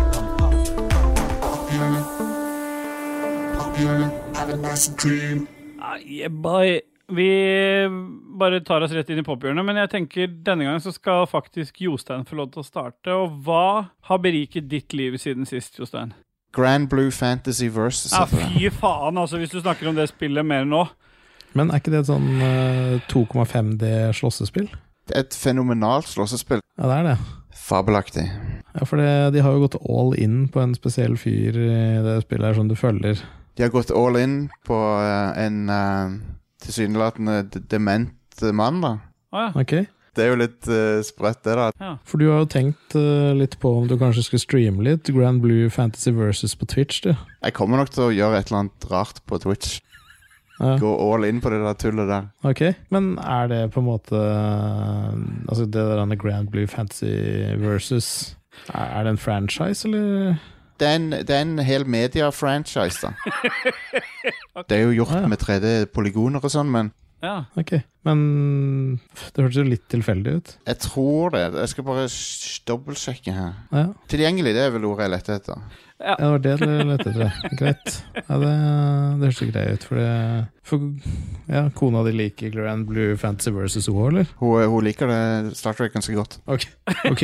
Pophjørnet. Pophjørnet. Have a nice dream. Ah, yeah, boy. Vi bare tar oss rett inn i pophjørnet, men jeg tenker denne gangen så skal faktisk Jostein få lov til å starte. Og hva har beriket ditt liv siden sist, Jostein? Grand Blue Fantasy Versus. Ja, fy faen, altså, hvis du snakker om det spillet mer nå. Men er ikke det et sånn uh, to komma fem D slåssespill? Et fenomenalt slåssespill. Ja, det er det. Fabelaktig. Ja, for det, de har jo gått all in på en spesiell fyr i det spillet her som du følger. De har gått all in på uh, en... Uh, tilsynelatende dement mann da. Ah, ja. Ok. Det er jo litt uh, sprøtt det da. Ja. For du har jo tenkt uh, litt på om du kanskje skulle streame litt Grand Blue Fantasy Versus på Twitch, du. Jeg kommer nok til å gjøre et eller annet rart på Twitch. Ja. Gå all in på det der tullet der. Ok, men er det på en måte uh, altså det der Grand Blue Fantasy Versus, er, er det en franchise, eller? Det er en, det er en hel media-franchise da. Det er jo gjort ah, ja. med tre D-polygoner og sånn, men... Ja. Ok, men det hørtes jo litt tilfeldig ut. Jeg tror det. Jeg skal bare dobbeltsjekke her. Ja. Tilgjengelig, det er vel ordet jeg lette etter. Ja. Det var det du lette etter. Greit. Ja, det, det høres jo greit ut, for det... For, ja, kona di liker Grand Blue Fantasy Versus O, eller? Hun, hun liker det Star Trek ganske godt. Ok. Ok.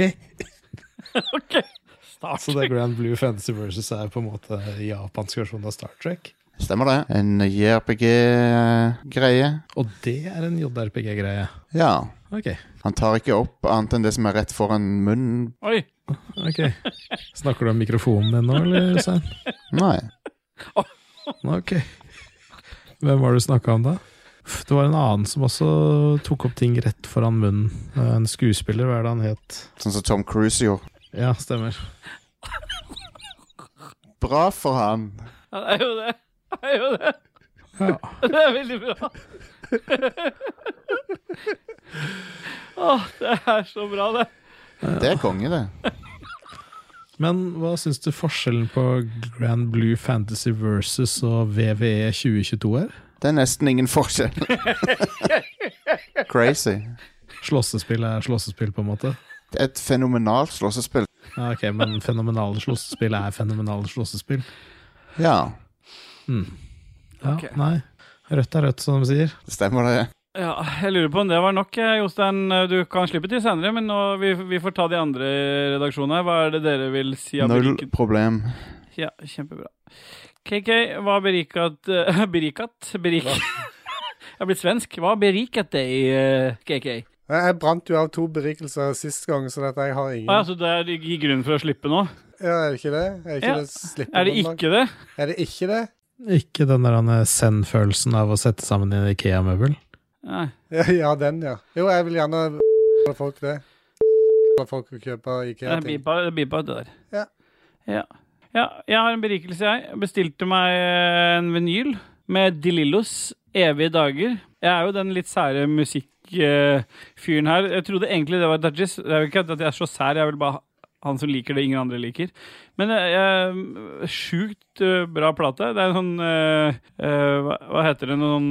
Ok. Så det Grand Blue Fantasy Versus er på en måte japansk versjon av Star Trek? Stemmer det. En J R P G-greie. Og det er en J R P G-greie? Ja. Ok. Han tar ikke opp annet enn det som er rett foran munnen. Oi. Ok. Snakker du om mikrofonen din nå, eller, Svein? Nei. Ok. Hvem var det du snakket om da? Det var en annen som også tok opp ting rett foran munnen. En skuespiller, hva er det han het? Sånn som Tom Cruise gjorde. Ja, stemmer. Bra for han. Ja, det er jo det. Det er jo det. Ja. Det er veldig bra. Åh, det er så bra det. Det er konge det. Men hva synes du forskjellen på Grand Blue Fantasy Versus og V V E tjue tjueto er? Det er nesten ingen forskjell. Crazy. Slåssespill er slåssespill på en måte? Det er et fenomenalt slåssespill. Ja, ok, men fenomenale slåssespill er fenomenale slåssespill. Ja. Hmm. Ja, Ok. nei. Rødt er rødt, som de sier. Stemmer det. Ja, jeg lurer på om det var nok, Jostein. Du kan slippe til senere, men nå, vi, vi får ta de andre redaksjonene. Hva er det dere vil si av Null beriket? problem. Ja, kjempebra. K K, hva berikat... Uh, berikat? Berik... jeg har blitt svensk. Hva beriket deg, uh, K K? Jeg brant jo av to berikelser sist gang, så dette jeg har ingen. Ah, ja, så det er i grunnen for å slippe nå? Ja, er det ikke det? Er, ikke Ja. det, slippe Er det på ikke det? Er det ikke det? Ikke den der han send-følelsen av å sette sammen en IKEA-møbel. Nei. Ja, ja, den, ja. Jo, jeg vil gjerne la folk det. La folk kjøpe Det IKEA-ting. bipa, det bipa det der. Ja. Ja. Ja, jeg har en berikelse, jeg. Bestilte meg en vinyl med De Lillos Evige dager. Jeg er jo den litt sære musikkfyren her. Jeg trodde egentlig det var Dajis. Det er jo ikke at jeg er så sær, jeg vil bare han som liker det, ingen andre liker. Men jeg, jeg sjukt uh, bra plate. Det er en sånn, uh, uh, hva, hva heter det, noen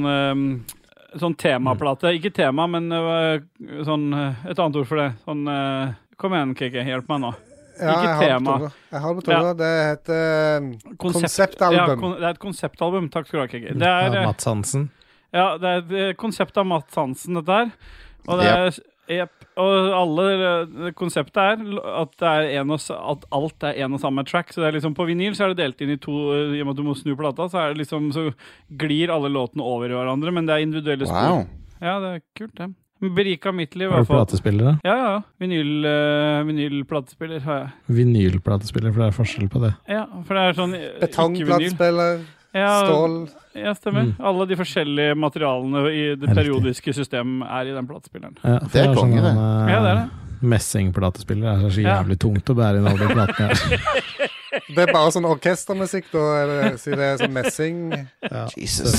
uh, sånn temaplate. Ikke tema, men uh, sånn, uh, et annet ord for det. Sånn, uh, kom igjen, K K, hjelp meg nå. Ja, ikke jeg har det på tema. tunga. Jeg har det på tunga. Ja. Det heter eh, Konsept- konseptalbum. Ja, kon det er et konseptalbum. Takk skal du ha, K K. Det er, Ja, uh, Mats Hansen. ja, det er et uh, konsept av Mats Hansen, dette her. Og det er... Yep. Og alle uh, konseptet er at, det er en og, s- at alt er en og samme track. Så det er liksom på vinyl så er det delt inn i to, uh, i og med at du må snu plata, så er det liksom, så glir alle låtene over i hverandre, men det er individuelle spor. Wow. Ja, det er kult, det. Berika mitt liv, i Har hvert du fall. platespillere? Ja, ja, ja. Vinyl, uh, vinylplatespiller har jeg. Vinylplatespiller, for det er forskjell på det. Ja, for det er sånn uh, ikke vinyl. Betongplatespiller, Ja, stål. ja, stemmer. Mm. Alle de forskjellige materialene i det Riktig. periodiske system er i den platespilleren. Ja, for Det er konge, det. eh, Ja, det er det. Messingplatespiller er så Ja. jævlig tungt å bære inn alle de platene her. Det er bare sånn orkestermusikk, da. Eller si det er sånn messing. Ja, Jesus.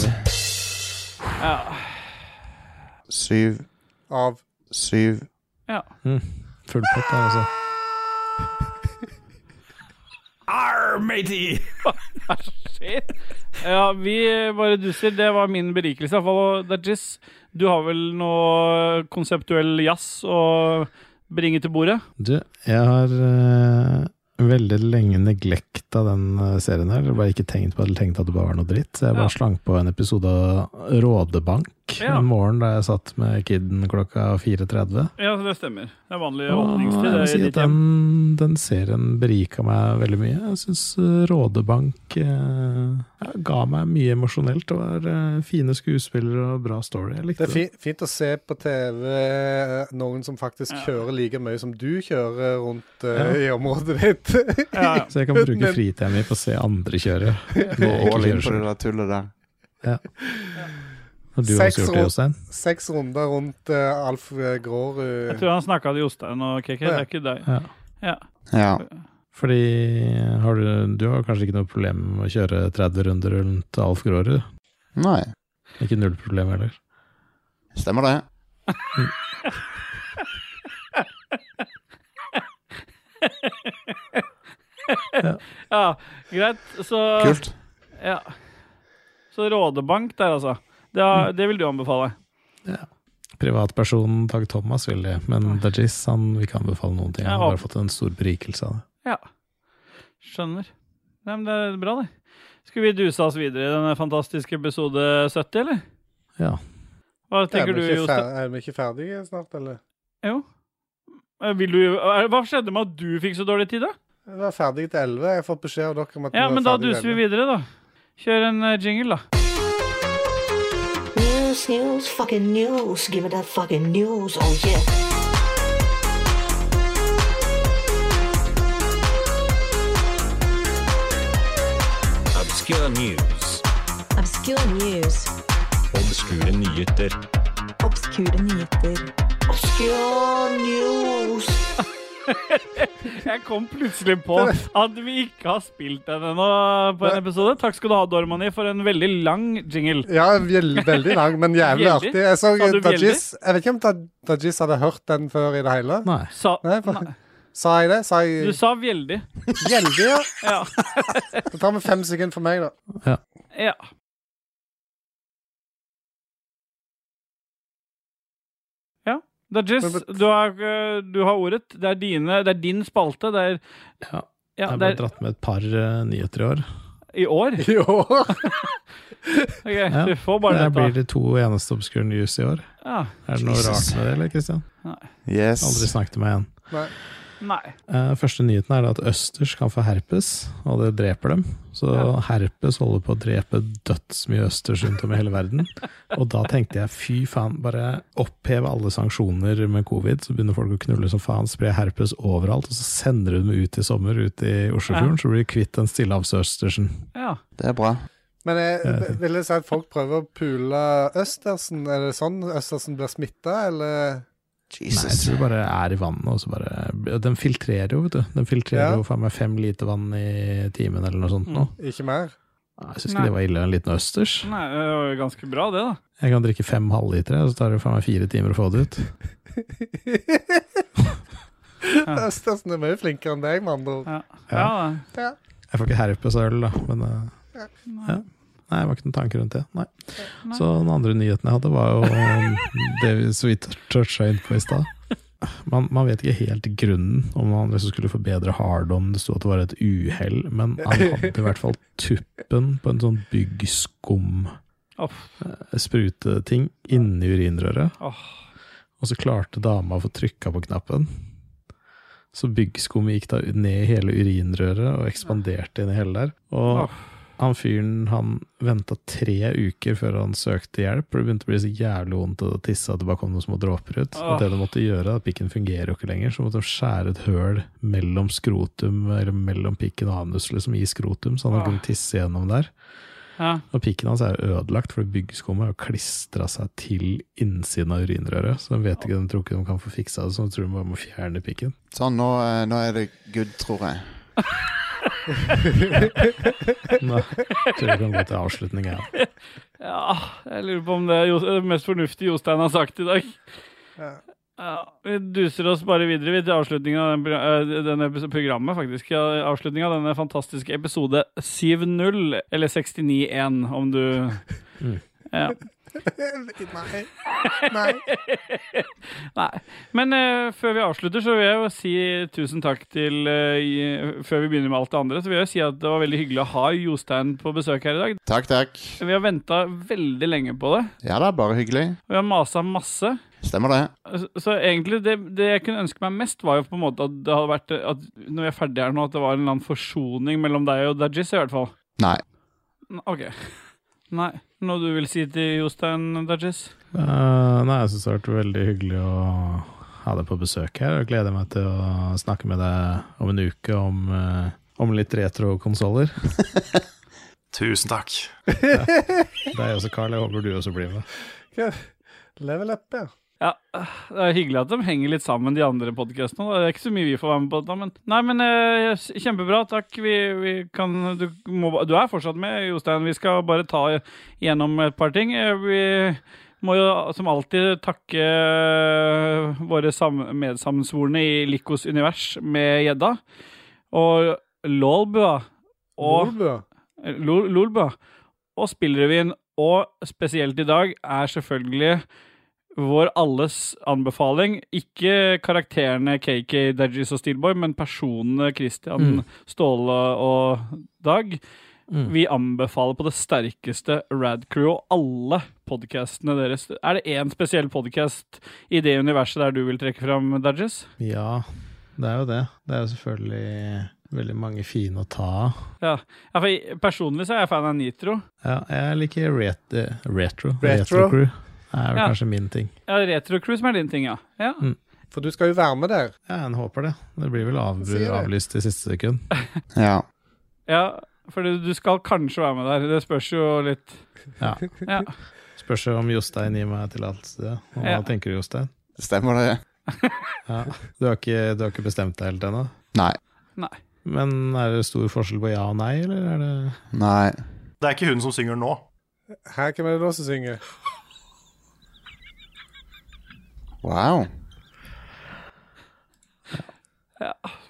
Ja, Syv, Av syv. ja. Mm. Full pott der, altså. Arr, matey! Shit. Ja, vi bare dusser. Det var min berikelse. I hvert fall, og Dajis, du har vel noe konseptuell jazz å bringe til bordet? Du, jeg har uh, veldig lenge neglekta den uh, serien her. Jeg bare ikke tenkt på det, tenkt at det bare var noe dritt. Så jeg bare Ja. slank på en episode av Rådebank Ja. en morgen da jeg satt med kidden klokka fire tretti. Ja, det stemmer. Det er vanlig Og åpningstid. jeg Det vil er si i at ditt hjem. den, den serien berika meg veldig mye. Jeg synes uh, Rådebank uh, ja, ga meg mye emosjonelt. Det var uh, fine skuespillere og bra story. Jeg Det likte er det. fi fint å se på T V eh, noen som faktisk Ja. kjører like mye som du kjører rundt eh, Ja. i området ditt. Ja, ja. Så jeg kan bruke Men- fritida mi på å se andre kjøre. Gå Ikke all in kjøre på selv. det der tullet der. Har du Seks også gjort det, rund- Jostein? Seks runder rundt eh, Alf eh, Jeg Grårud. tror han snakket til Jostein og K K. Det er ikke deg. Ja. Ja. Ja. Fordi har du, du har kanskje ikke noe problem med å kjøre tretti runder rundt Alf Grårud? Nei, Ikke null problem heller. stemmer det. Ja, greit. Så Kult. Ja. Så Rådebank der, altså. Det, har, det vil du anbefale? Privatpersonen Dag Thomas vil det, men Dajis han vil ikke anbefale noen ting. Han Ja, har bare fått en stor berikelse av det. Ja. Skjønner. Nei, men det er bra, det. Skal vi duse oss videre i denne fantastiske episode sytti, eller? Ja. Hva Er tenker vi du, ikke Jostein? fer- er vi ikke ferdige snart, eller? Jo. Eh, Vil du, eh, hva skjedde med at du fikk så dårlig tid, da? Vi var ferdige til elleve. Jeg har fått beskjed av dere om at Ja, vi men var da ferdige duser vi til elleve. videre, da. Kjør en eh, jingle, da. News, news, fucking news. Give me that fucking news. Oh yeah. Obscure news. Obscure news. Obskure nyheter. Obskure nyheter. Obscure news. Jeg kom plutselig på at vi ikke har spilt den ennå på en episode. Takk skal du ha, Dormani, for en veldig lang jingle. Ja, veld, veldig lang, men jævlig Veldig? artig. Jeg så Sa du Dajis. Jeg vet ikke om Da- Dajis hadde hørt den før i det hele. Nei. Sa, Nei, for- nei. Sa jeg det? Sa jeg Du sa veldig. Veldig, ja. Ja. Det tar vi fem sekunder for meg, da. ja. Ja. Dajis, Men- du har, eh, du har ordet. Det er, dine, det er din spalte. Det er Ja. ja, Jeg har det bare er dratt med et par uh, nyheter i år. i år. I år. Ok, Ja. du får bare Det blir dette. de to eneste obscure news i år. Ja. Er det noe Jesus. rart med det, eller, Kristian? Yes. Aldri snakket med igjen. Nei. Nei. Uh, første nyheten er da at østers kan få herpes, og det dreper dem. Så Ja. herpes holder på å drepe dødsmye østers rundt om i hele verden. Og da tenkte jeg, fy faen, bare oppheve alle sanksjoner med covid, så begynner folk å knulle som faen, spre herpes overalt, og så sender du dem ut i sommer, ut i Oslofjorden, så blir du kvitt den stillehavsøstersen. Ja. Det er bra. Men jeg Ja. vil jeg si at folk prøver å pule østersen. Er det sånn østersen blir smitta, eller? Nei, jeg Jesus. tror det bare er i vannet, og så bare Den filtrerer jo, vet du. Den filtrerer Ja. jo faen meg fem liter vann i timen, eller noe sånt nå. Ikke mer? Nei, Jeg syns Nei. ikke det var ille, en liten østers. Nei, det var jo ganske bra, det, da. Jeg kan drikke fem halvlitere, og så tar det faen meg fire timer å få det ut. Østersen er mye flinkere enn deg, med andre ord. Ja. Ja, da. Jeg får ikke herpes av øl, da, men uh, ja. Nei, det var ikke noen tanker rundt det. Nei. Nei. Så den andre nyheten jeg hadde, var jo um, det vi så vidt toucha inn på i stad. Man, man vet ikke helt grunnen om han liksom skulle få bedre hard-on. Det sto at det var et uhell, men han hadde i hvert fall tuppen på en sånn byggskum Off. eh, spruteting inni urinrøret. Åh. Og så klarte dama å få trykka på knappen. Så byggskummet gikk da ned i hele urinrøret og ekspanderte inn i hele der. Og Åh. han fyren, han ventet tre uker før han søkte hjelp, for det begynte å bli så jævlig vondt å tisse at det bare kom noen små dråper ut. Og det de måtte gjøre, at pikken fungerer jo ikke lenger, så måtte de skjære et høl mellom skrotum, eller mellom pikken og anus, liksom i skrotum, så han Åh. kunne tisse gjennom der. Ja. Og pikken hans er jo ødelagt, for byggskummet har jo klistret seg til innsiden av urinrøret, så de vet ikke, de tror ikke de kan få fiksa det, så de tror de bare må fjerne pikken. Sånn, nå, eh, nå er det good, tror jeg. Nei, jeg tror vi kan gå til avslutning her. Ja, jeg lurer på om det er jo- det mest fornuftige Jostein har sagt i dag. Ja. Ja, vi duser oss bare videre vi, til avslutningen av den, uh, denne episode, programmet, faktisk. Ja, avslutningen av denne fantastiske episode syv null, eller sekstini én, om du... Mm. Ja. Nei. Nei. Nei. Men uh, før vi avslutter, så vil jeg jo si tusen takk til, uh, i, før vi begynner med alt det andre, så vil jeg jo si at det var veldig hyggelig å ha Jostein på besøk her i dag. Takk, takk. Vi har ventet veldig lenge på det. Ja, det er bare hyggelig. Vi har maset masse. Stemmer det. Så, så egentlig, det, det jeg kunne ønske meg mest var jo på en måte at det hadde vært, at når vi er ferdige her nå, at det var en eller annen forsoning mellom deg og Dajis i hvert fall. Nei. Ok. Nei. Noe du vil si til Jostein, Dajis? Uh, nei, jeg synes det har vært veldig hyggelig å ha deg på besøk her, og gleder meg til å snakke med deg om en uke om, uh, om litt retro-konsoler. Tusen takk. Ja. Det er også, Carl. Jeg håper du også blir med. Ja. Level up, ja. Ja, det er hyggelig at de henger litt sammen, de andre podcastene. Det er ikke så mye vi får være med på dette, men... Nei, men eh, kjempebra, takk. Vi, vi kan... Du, må, du er fortsatt med, Jostein. Vi skal bare ta gjennom et par ting. Vi må jo som alltid takke våre medsammensvorene i Likos univers med Gjedda. Og Lolbua. Og Lolbua. Lolbua. Og Spillrevyen. Og spesielt i dag er selvfølgelig... vår alles anbefaling, ikke karakterene K K, Dajis og Steelboy, men personene Christian, mm. Ståle og Dag. Mm. Vi anbefaler på det sterkeste Radcrew og alle podcastene deres. Er det en spesiell podcast i det universet der du vil trekke frem, Dajis? Ja, det er jo det. Det er jo selvfølgelig veldig mange fine å ta av. Ja, ja for personlig så er jeg fan av Nitro. Ja, jeg liker ret retro. Retro. Retro Crew. Det er jo ja. Kanskje min ting. Ja, Retro Crew som er din ting, ja. Ja. Mm. For du skal jo være med der. Ja, jeg håper det. Det blir vel av, avlyst i siste sekund. Ja. Ja, for du skal kanskje være med der. Det spørs jo litt. Ja. Ja. Spørs jo om Jostein gir meg tillatelse. Hva ja. tenker du, Jostein? Stemmer det. Ja. Du har ikke, du har ikke bestemt deg helt ennå? Nei. Nei. Men er det stor forskjell på ja og nei, eller er det... Nei. Det er ikke hun som synger nå. Her kan vi da også synge. Wow. Ja.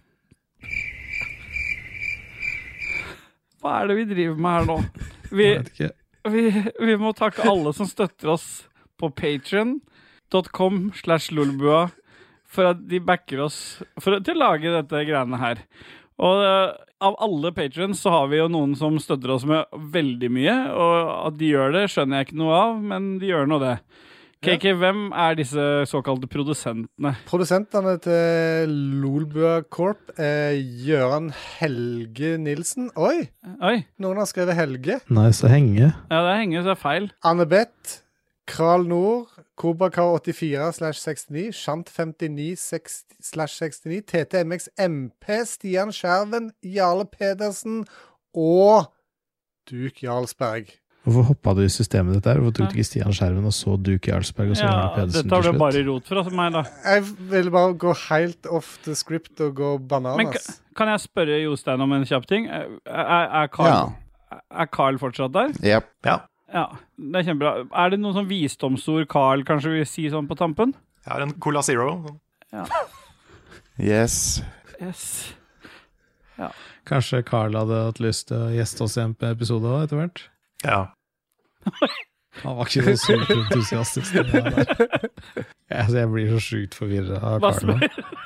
Hva er det vi driver med her nå? Vi, vi, vi må takke alle som støtter oss på patreon dot com slash lolbua for at de backer oss for, til å lage dette greiene her. Og uh, av alle patrons så har vi jo noen som støtter oss med veldig mye, og at de gjør det skjønner jeg ikke noe av, men de gjør noe det. K K, hvem er disse såkalte produsentene? Produsentene til Lolbua Corp er Jøran Helge Nilsen. Oi! Oi! Noen har skrevet Helge. Nei, så Henge. Ja, det er Henge, så det er feil. Annebeth, Kral Nord, Kobrakar åttifire slash sekstini, Shant femtini slash sekstini, T T M X M P, Stian Skjerven, Jarle Pedersen og Duk Jarlsberg. Hvorfor hoppet du i systemet ditt der? Hvorfor tok du ikke Stian Skjerven og så Duke Jarlsberg og så ja, Jarle Pedersen til slutt? Dette har du bare rot for meg da. Jeg vil bare gå helt off the script og gå bananas. Men kan jeg spørre Jostein om en kjapp ting? Er, er, er, Carl, ja. er Carl fortsatt der? Yep. Ja. Ja, det er kjempebra. Er det noen sånn visdomsord Carl kanskje vil si sånn på tampen? Jeg har en Cola Zero. Ja. Yes. Yes. Ja. Kanskje Carl hadde hatt lyst til å gjeste oss i en episode også, etter hvert? Ja. Han var ikke så sykt entusiastisk. Jeg, jeg blir så sykt forvirret av Carl.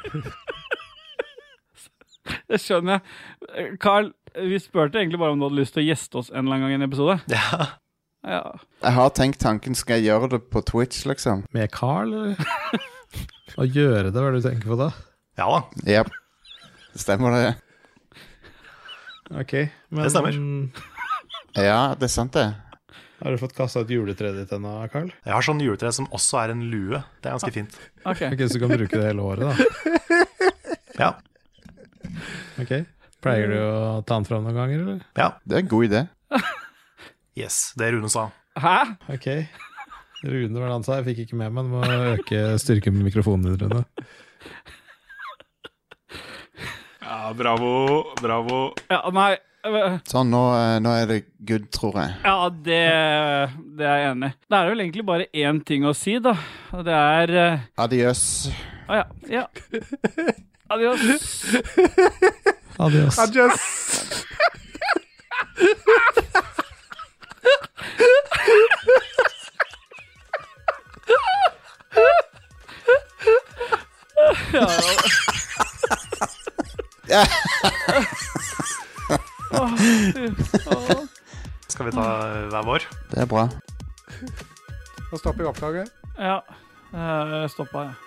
Det skjønner jeg. Carl, vi spurte egentlig bare om du hadde lyst til å gjeste oss en eller annen gang i en episode. Ja. Ja. Jeg har tenkt tanken, skal jeg gjøre det på Twitch, liksom? Med Carl, eller? Å gjøre det, hva er det du tenker på da? Ja da. Yep. Stemmer det. Ok, men... Det stemmer. Ja, det er sant det. Har du fått kastet et juletre ditt ennå, Carl? Jeg har sånn juletre som også er en lue. Det er ganske fint. Ok. Ok, så kan du bruke det hele året da. Ja. Ok. Pleier du å ta den fram noen ganger, eller? Ja. Det er en god idé. Yes, det Rune sa. Hæ? Ok. Rune, hva han sa? Jeg fikk ikke med meg. Du må øke styrken med mikrofonen din, Rune. Ja, bravo, bravo. Ja, nei, Sånn, nå, eh, nå er det good, tror jeg. Ja, det, det er jeg enig i. Det er vel egentlig bare én ting å si, da. Og det er uh... Adios. Å ja. Ja. Adios. Adios. Adios. Ja. Skal vi ta hver vår? Det er bra. Nå stopper jeg opptaket. Ja, jeg stoppa jeg.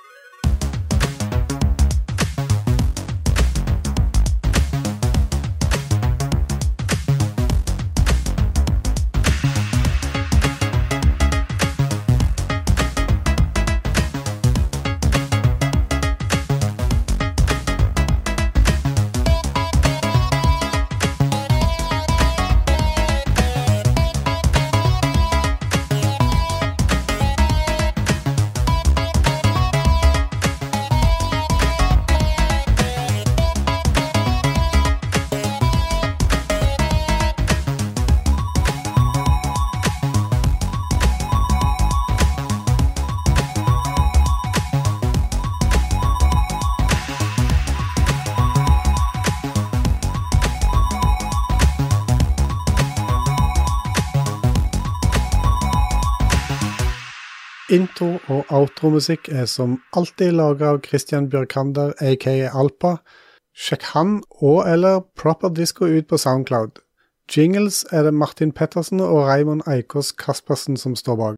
Intro- og outro-musikk er som alltid laget av Christian Bjørkander, aka Alpa. Sjekk han og eller Proper Disco ut på SoundCloud. Jingles er det Martin Pettersen og Raymond Eikås Kaspersen som står bak.